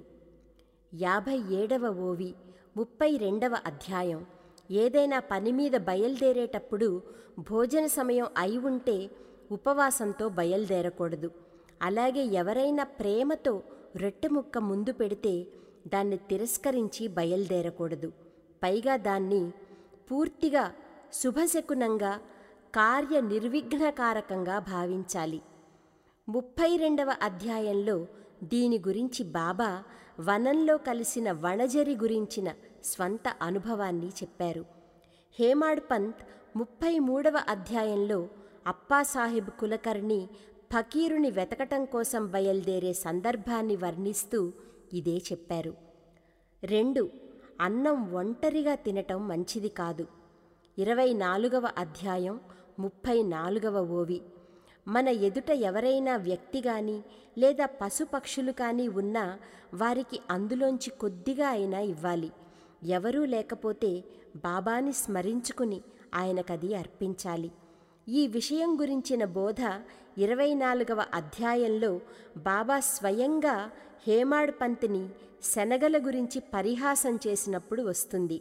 యాభై ఏడవ ఓవి ముప్పై రెండవ అధ్యాయం. ఏదైనా పనిమీద బయలుదేరేటప్పుడు భోజన సమయం అయి ఉంటే ఉపవాసంతో బయలుదేరకూడదు. అలాగే ఎవరైనా ప్రేమతో రొట్టెముక్క ముందు పెడితే దాన్ని తిరస్కరించి బయలుదేరకూడదు. పైగా దాన్ని పూర్తిగా శుభశకునంగా, కార్య నిర్విఘ్నకారకంగా భావించాలి. ముప్పై రెండవ అధ్యాయంలో దీని గురించి బాబా వనంలో కలిసిన వణజరి గురించిన స్వంత అనుభవాన్ని చెప్పారు. హేమాడ్ పంత్ ముప్పై మూడవ అధ్యాయంలో అప్పాసాహెబ్ కులకర్ణి ఫకీరుని వెతకటం కోసం బయలుదేరే సందర్భాన్ని వర్ణిస్తూ ఇదే చెప్పారు. రెండు, అన్నం ఒంటరిగా తినటం మంచిది కాదు. ఇరవై నాలుగవ అధ్యాయం ముప్పై నాలుగవ ఓవి. మన ఎదుట ఎవరైనా వ్యక్తి కానీ లేదా పశుపక్షులు కానీ ఉన్నా వారికి అందులోంచి కొద్దిగా అయినా ఇవ్వాలి. ఎవరూ లేకపోతే బాబాని స్మరించుకుని ఆయనకది అర్పించాలి. ఈ విషయం గురించిన బోధ ఇరవై నాలుగవ అధ్యాయంలో బాబా స్వయంగా హేమాడ్ పంత్ని శనగల గురించి పరిహాసం చేసినప్పుడు వస్తుంది.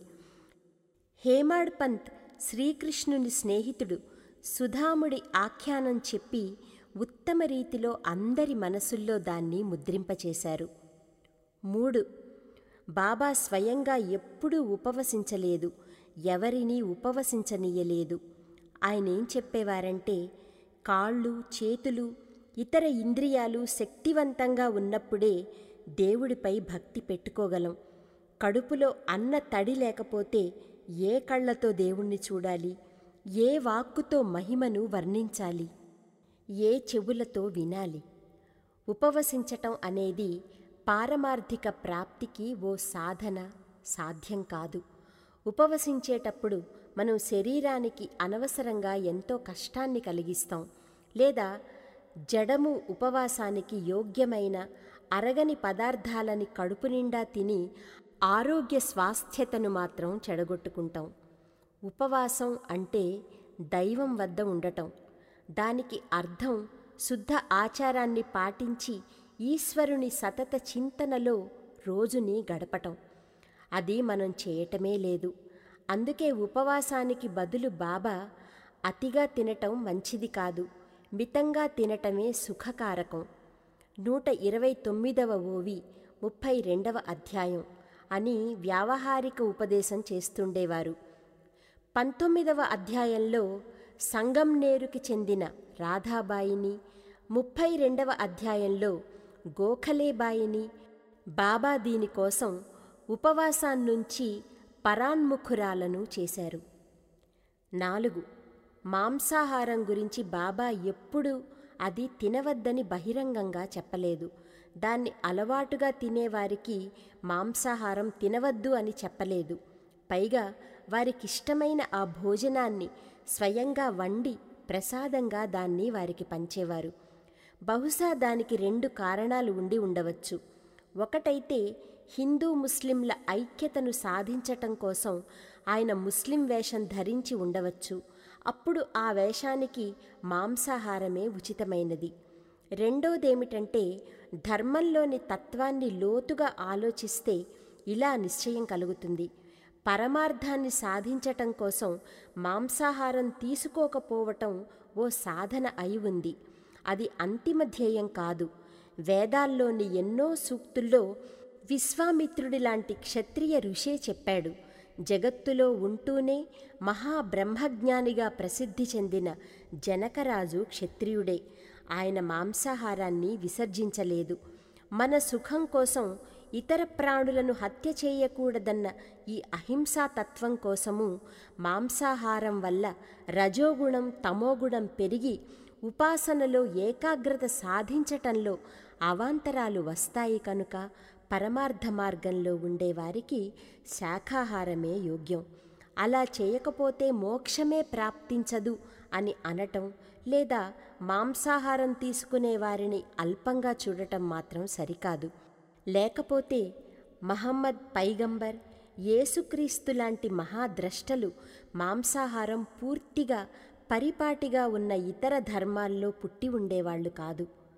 హేమాడ్ పంత్ శ్రీకృష్ణుని స్నేహితుడు సుధాముడి ఆఖ్యానం చెప్పి ఉత్తమ రీతిలో అందరి మనసుల్లో దాన్ని ముద్రింపచేశారు. మూడు, బాబా స్వయంగా ఎప్పుడూ ఉపవసించలేదు, ఎవరినీ ఉపవసించనీయలేదు. ఆయనేం చెప్పేవారంటే, కాళ్ళు, చేతులు, ఇతర ఇంద్రియాలు శక్తివంతంగా ఉన్నప్పుడే దేవుడిపై భక్తి పెట్టుకోగలం. కడుపులో అన్న తడి లేకపోతే ఏ కళ్ళతో దేవుణ్ణి చూడాలి, ఏ వాక్కుతో మహిమను వర్ణించాలి, ఏ చెవులతో వినాలి? ఉపవసించటం అనేది పారమార్థిక ప్రాప్తికి ఓ సాధన, సాధ్యం కాదు. ఉపవసించేటప్పుడు మనం శరీరానికి అనవసరంగా ఎంతో కష్టాన్ని కలిగిస్తాం, లేదా జడము ఉపవాసానికి యోగ్యమైన అరగని పదార్థాలని కడుపు నిండా తిని ఆరోగ్య స్వాస్థ్యతను మాత్రం చెడగొట్టుకుంటాం. ఉపవాసం అంటే దైవం వద్ద ఉండటం. దానికి అర్థం శుద్ధ ఆచారాన్ని పాటించి ఈశ్వరుని సతత చింతనలో రోజుని గడపటం. అది మనం చేయటమే లేదు. అందుకే ఉపవాసానికి బదులు బాబా అతిగా తినటం మంచిది కాదు, మితంగా తినటమే సుఖకారకం. నూట ఇరవై తొమ్మిదవ ఓవి ముప్పై రెండవ అధ్యాయం అని వ్యావహారిక ఉపదేశం చేస్తుండేవారు. పంతొమ్మిదవ అధ్యాయంలో సంగంనేరుకి చెందిన రాధాబాయిని, ముప్పై రెండవ అధ్యాయంలో గోఖలేబాయిని బాబా దీనికోసం ఉపవాసాన్నుంచి పరాన్ముఖురాలను చేశారు. నాలుగు, మాంసాహారం గురించి బాబా ఎప్పుడూ అది తినవద్దని బహిరంగంగా చెప్పలేదు. దాన్ని అలవాటుగా తినేవారికి మాంసాహారం తినవద్దు అని చెప్పలేదు. పైగా వారికిష్టమైన ఆ భోజనాన్ని స్వయంగా వండి ప్రసాదంగా దాన్ని వారికి పంచేవారు. బహుశా దానికి రెండు కారణాలు ఉండి ఉండవచ్చు. ఒకటైతే హిందూ ముస్లింల ఐక్యతను సాధించటం కోసం ఆయన ముస్లిం వేషం ధరించి ఉండవచ్చు. అప్పుడు ఆ వేషానికి మాంసాహారమే ఉచితమైనది. రెండోదేమిటంటే, ధర్మంలోని తత్వాన్ని లోతుగా ఆలోచిస్తే ఇలా నిశ్చయం కలుగుతుంది: పరమార్థాన్ని సాధించటం కోసం మాంసాహారం తీసుకోకపోవటం ఓ సాధన అయి ఉంది. అది అంతిమ ధ్యేయం కాదు. వేదాల్లోని ఎన్నో సూక్తుల్లో విశ్వామిత్రుడి లాంటి క్షత్రియ ఋషే చెప్పాడు. జగత్తులో ఉంటూనే మహాబ్రహ్మజ్ఞానిగా ప్రసిద్ధి చెందిన జనకరాజు క్షత్రియుడే. ఆయన మాంసాహారాన్ని విసర్జించలేదు. మన సుఖం కోసం ఇతర ప్రాణులను హత్య చేయకూడదన్న ఈ అహింసా తత్వం కోసము మాంసాహారం వల్ల రజోగుణం, తమోగుణం పెరిగి ఉపాసనలో ఏకాగ్రత సాధించటంలో అవాంతరాలు వస్తాయి. కనుక పరమార్థ మార్గంలో ఉండేవారికి శాఖాహారమే యోగ్యం. అలా చేయకపోతే మోక్షమే ప్రాప్తించదు అని అనటం, లేదా మాంసాహారం తీసుకునే వారిని అల్పంగా చూడటం మాత్రం సరికాదు. లేకపోతే మహమ్మద్ పైగంబర్, యేసుక్రీస్తు లాంటి మహాద్రష్టలు మాంసాహారం పూర్తిగా పరిపాటిగా ఉన్న ఇతర ధర్మాల్లో పుట్టి ఉండేవాళ్లు కాదు.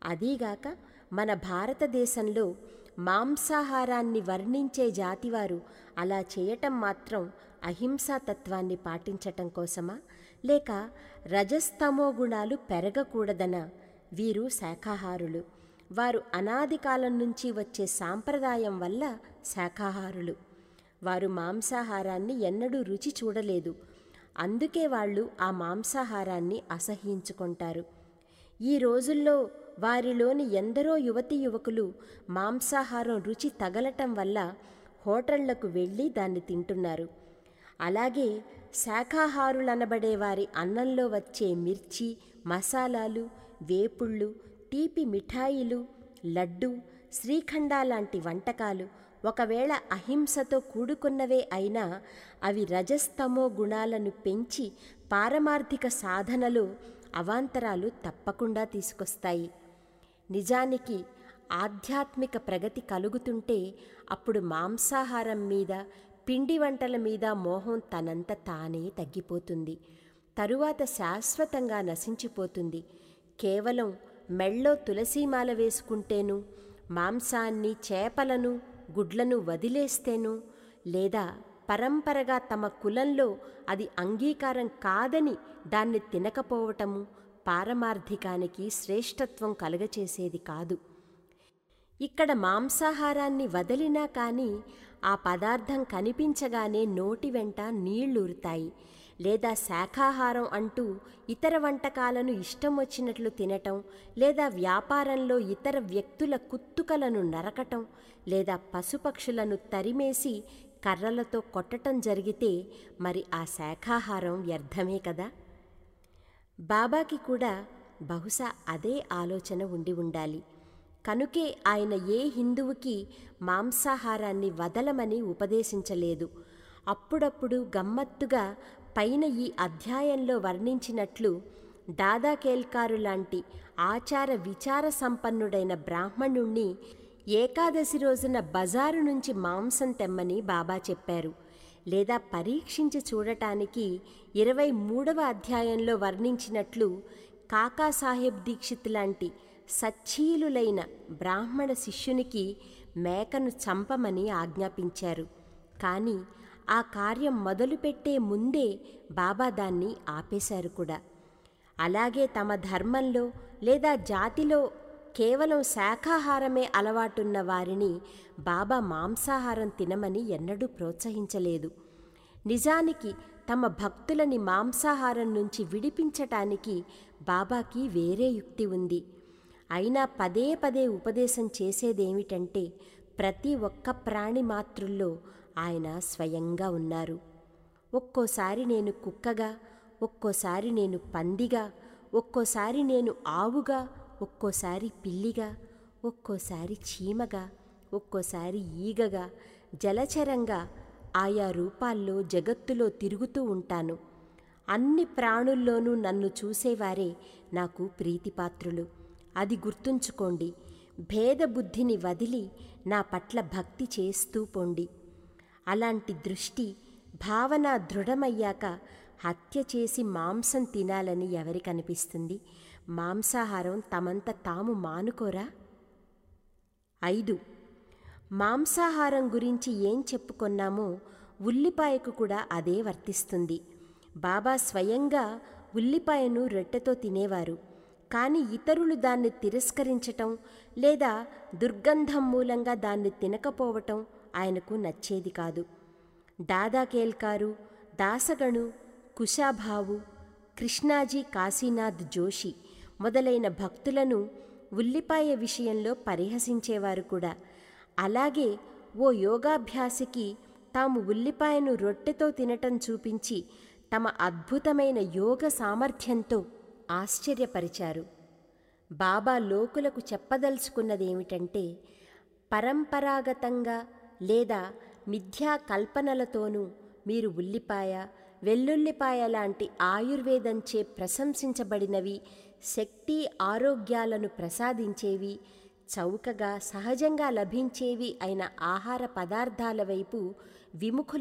అదీగాక మన భారతదేశంలో మాంసాహారాన్ని వర్ణించే జాతివారు అలా చేయటం మాత్రం అహింసాతత్వాన్ని పాటించటం కోసమా, లేక రజస్తమో గుణాలు పెరగకూడదనా? వీరు శాఖాహారులు. వారు అనాది కాలం నుంచి వచ్చే సాంప్రదాయం వల్ల శాఖాహారులు. వారు మాంసాహారాన్ని ఎన్నడూ రుచి చూడలేదు. అందుకే వాళ్ళు ఆ మాంసాహారాన్ని అసహ్యించుకుంటారు. ఈ రోజుల్లో వారిలోని ఎందరో యువతీ యువకులు మాంసాహారం రుచి తగలటం వల్ల హోటళ్లకు వెళ్ళి దాన్ని తింటున్నారు. అలాగే శాఖాహారులనబడే వారి అన్నంలో వచ్చే మిర్చి, మసాలాలు, వేపుళ్ళు, తీపి మిఠాయిలు, లడ్డు, శ్రీఖండా లాంటి వంటకాలు ఒకవేళ అహింసతో కూడుకున్నవే అయినా అవి రజస్తమో గుణాలను పెంచి పారమార్థిక సాధనలో అవాంతరాలు తప్పకుండా తీసుకొస్తాయి. నిజానికి ఆధ్యాత్మిక ప్రగతి కలుగుతుంటే అప్పుడు మాంసాహారం మీద, పిండి వంటల మీద మోహం తనంత తానే తగ్గిపోతుంది. తరువాత శాశ్వతంగా నశించిపోతుంది. కేవలం మెళ్ళో తులసీమాల వేసుకుంటేను, మాంసాన్ని, చేపలను, గుడ్లను వదిలేస్తేను, లేదా పరంపరగా తమ కులంలో అది అంగీకారం కాదని దాన్ని తినకపోవటము పారమార్థికానికి శ్రేష్టత్వం కలుగచేసేది కాదు. ఇక్కడ మాంసాహారాన్ని వదిలినా కానీ ఆ పదార్థం కనిపించగానే నోటి వెంట నీళ్లూరుతాయి. లేదా శాఖాహారం అంటూ ఇతర వంటకాలను ఇష్టం వచ్చినట్లు తినటం, లేదా వ్యాపారంలో ఇతర వ్యక్తుల కుత్తుకలను నరకటం, లేదా పశుపక్షులను తరిమేసి కర్రలతో కొట్టటం జరిగితే మరి ఆ శాఖాహారం వ్యర్థమే కదా. బాబాకి కూడా బహుశా అదే ఆలోచన ఉండి ఉండాలి. కనుకే ఆయన ఏ హిందువుకి మాంసాహారాన్ని వదలమని ఉపదేశించలేదు. అప్పుడప్పుడు గమ్మత్తుగా పైన ఈ అధ్యాయంలో వర్ణించినట్లు దాదా కేల్కారు లాంటి ఆచార విచార సంపన్నుడైన బ్రాహ్మణుణ్ణి ఏకాదశి రోజున బజారు నుంచి మాంసం తెమ్మని బాబా చెప్పారు. లేదా పరీక్షించి చూడటానికి ఇరవై మూడవ అధ్యాయంలో వర్ణించినట్లు కాకాసాహెబ్ దీక్షిత్ లాంటి సచ్చీలులైన బ్రాహ్మణ శిష్యునికి మేకను చంపమని ఆజ్ఞాపించారు. కానీ ఆ కార్యం మొదలుపెట్టే ముందే బాబా దాన్ని ఆపేశారు కూడా. అలాగే తమ ధర్మంలో లేదా జాతిలో కేవలం శాఖాహారమే అలవాటున్న వారిని బాబా మాంసాహారం తినమని ఎన్నడూ ప్రోత్సహించలేదు. నిజానికి తమ భక్తులని మాంసాహారం నుంచి విడిపించటానికి బాబాకి వేరే యుక్తి ఉంది. అయినా పదే పదే ఉపదేశం చేసేదేమిటంటే ప్రతి ఒక్క ప్రాణి మాతృల్లో ఆయన స్వయంగా ఉన్నారు. ఒక్కోసారి నేను కుక్కగా, ఒక్కోసారి నేను పందిగా, ఒక్కోసారి నేను ఆవుగా, ఒక్కోసారి పిల్లిగా, ఒక్కోసారి చీమగా, ఒక్కోసారి ఈగగా, జలచరంగా ఆయా రూపాల్లో జగత్తులో తిరుగుతూ ఉంటాను. అన్ని ప్రాణుల్లోనూ నన్ను చూసేవారే నాకు ప్రీతిపాత్రులు. అది గుర్తుంచుకోండి. భేదబుద్ధిని వదిలి నా పట్ల భక్తి చేస్తూ పొండి. అలాంటి దృష్టి భావన దృఢమయ్యాక హత్య చేసి మాంసం తినాలని ఎవరికనిపిస్తుంది? మాంసాహారం తమంత తాము మానుకోరా? ఐదు. మాంసాహారం గురించి ఏం చెప్పుకొన్నామో ఉల్లిపాయకు కూడా అదే వర్తిస్తుంది. బాబా స్వయంగా ఉల్లిపాయను రొట్టెతో తినేవారు. కానీ ఇతరులు దాన్ని తిరస్కరించటం లేదా దుర్గంధం మూలంగా దాన్ని తినకపోవటం ఆయనకు నచ్చేది కాదు. దాదా కేల్కారు, దాసగణు, కుశాభావు, కృష్ణాజీ కాశీనాథ్ జోషి మొదలైన భక్తులను ఉల్లిపాయ విషయంలో పరిహసించేవారు కూడా. అలాగే ఓ యోగాభ్యాసికి తాము ఉల్లిపాయను రొట్టెతో తినటం చూపించి తమ అద్భుతమైన యోగ సామర్థ్యంతో ఆశ్చర్యపరిచారు. బాబా లోకులకు చెప్పదలుచుకున్నదేమిటంటే పరంపరాగతంగా లేదా మిథ్యా కల్పనలతోనూ మీరు ఉల్లిపాయ, వెల్లుల్లిపాయ లాంటి ఆయుర్వేదంచే ప్రశంసించబడినవి, శక్తి ఆరోగ్యాలను ప్రసాదించేవి, చౌకగా సహజంగా లభించేవి అయిన ఆహార పదార్థాల వైపు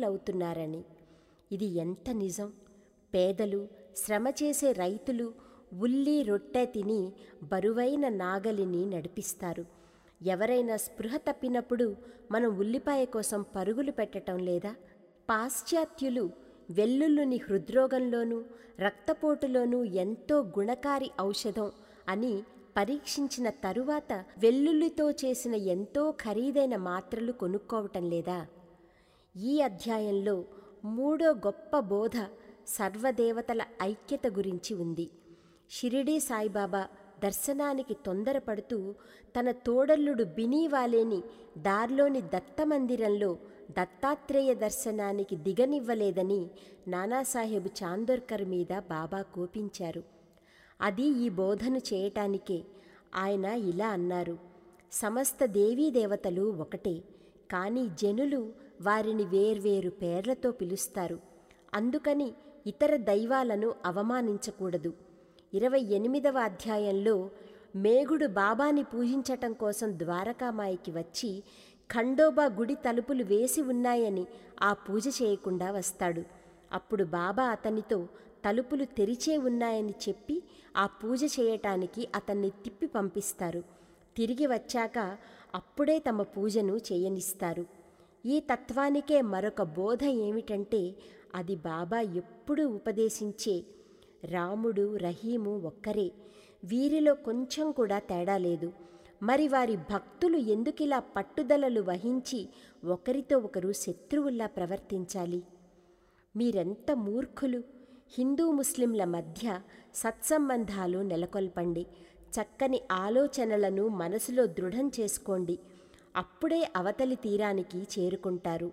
విముఖులవుతున్నారని. ఇది ఎంత నిజం! పేదలు, శ్రమ చేసే రైతులు, ఉల్లి రొట్టె తిని బరువైన నాగలిని నడిపిస్తారు. ఎవరైనా స్పృహ తప్పినప్పుడు మనం ఉల్లిపాయ కోసం పరుగులు పెట్టటం లేదా? పాశ్చాత్యులు వెల్లుల్లిని హృద్రోగంలోనూ రక్తపోటులోనూ ఎంతో గుణకారి ఔషధం అని పరీక్షించిన తరువాత వెల్లుల్లితో చేసిన ఎంతో ఖరీదైన మాత్రలు కొనుక్కోవటం లేదా? ఈ అధ్యాయంలో మూడో గొప్ప బోధ సర్వదేవతల ఐక్యత గురించి ఉంది. షిరిడీ సాయిబాబా దర్శనానికి తొందరపడుతూ తన తోడల్లుడు బినీవాలేని దార్లోని దత్తమందిరంలో దత్తాత్రేయ దర్శనానికి దిగనివ్వలేదని నానాసాహెబ్ చాందోర్కర్ మీద బాబా కోపించారు. అది ఈ బోధను చేయటానికే. ఆయన ఇలా అన్నారు: సమస్త దేవీదేవతలు ఒకటే, కానీ జనులు వారిని వేర్వేరు పేర్లతో పిలుస్తారు. అందుకని ఇతర దైవాలను అవమానించకూడదు. ఇరవై ఎనిమిదవ అధ్యాయంలో మేఘుడు బాబాని పూజించటం కోసం ద్వారకామాయికి వచ్చి ఖండోబా గుడి తలుపులు వేసి ఉన్నాయని ఆ పూజ చేయకుండా వస్తాడు. అప్పుడు బాబా అతనితో తలుపులు తెరిచే ఉన్నాయని చెప్పి ఆ పూజ చేయటానికి అతన్ని తిప్పి పంపిస్తారు. తిరిగి వచ్చాక అప్పుడే తమ పూజను చేయనిస్తారు. ఈ తత్వానికే మరొక బోధ ఏమిటంటే, అది బాబా ఎప్పుడూ ఉపదేశించే రాముడు రహీము ఒక్కరే, వీరిలో కొంచెం కూడా తేడా లేదు. మరి వారి భక్తులు ఎందుకిలా పట్టుదలలు వహించి ఒకరితో ఒకరు శత్రువుల్లా ప్రవర్తించాలి? మీరెంత మూర్ఖులు! హిందూ ముస్లింల మధ్య సత్సంబంధాలు నెలకొల్పండి. చక్కని ఆలోచనలను మనసులో దృఢం చేసుకోండి. అప్పుడే అవతలి తీరానికి చేరుకుంటారు.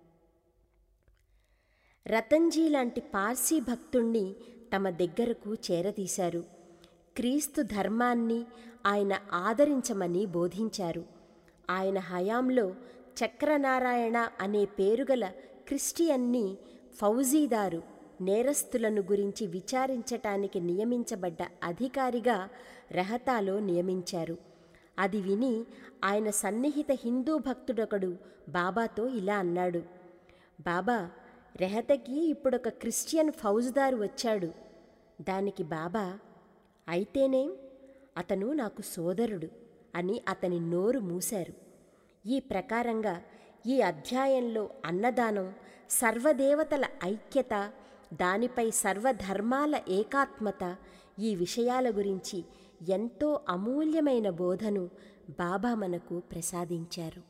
రతన్జీ లాంటి పార్సీ భక్తుణ్ణి తమ దగ్గరకు చేరదీశారు. క్రీస్తు ధర్మాన్ని ఆయన ఆదరించమని బోధించారు. ఆయన హయాంలో చక్రనారాయణ అనే పేరుగల క్రిస్టియన్ని ఫౌజీదారు నేరస్తులను గురించి విచారించటానికి నియమించబడ్డ అధికారిగా రెహతాలో నియమించారు. అది విని ఆయన సన్నిహిత హిందూ భక్తుడొకడు బాబాతో ఇలా అన్నాడు: బాబా, రెహతకి ఇప్పుడొక క్రిస్టియన్ ఫౌజ్దారు వచ్చాడు. దానికి బాబా, అయితేనేం, అతను నాకు సోదరుడు అని అతని నోరు మూశారు. ఈ ప్రకారంగా ఈ అధ్యాయంలో అన్నదానం, సర్వదేవతల ఐక్యత, దానిపై సర్వధర్మాల ఏకాత్మత, ఈ విషయాల గురించి ఎంతో అమూల్యమైన బోధను బాబా మనకు ప్రసాదించారు.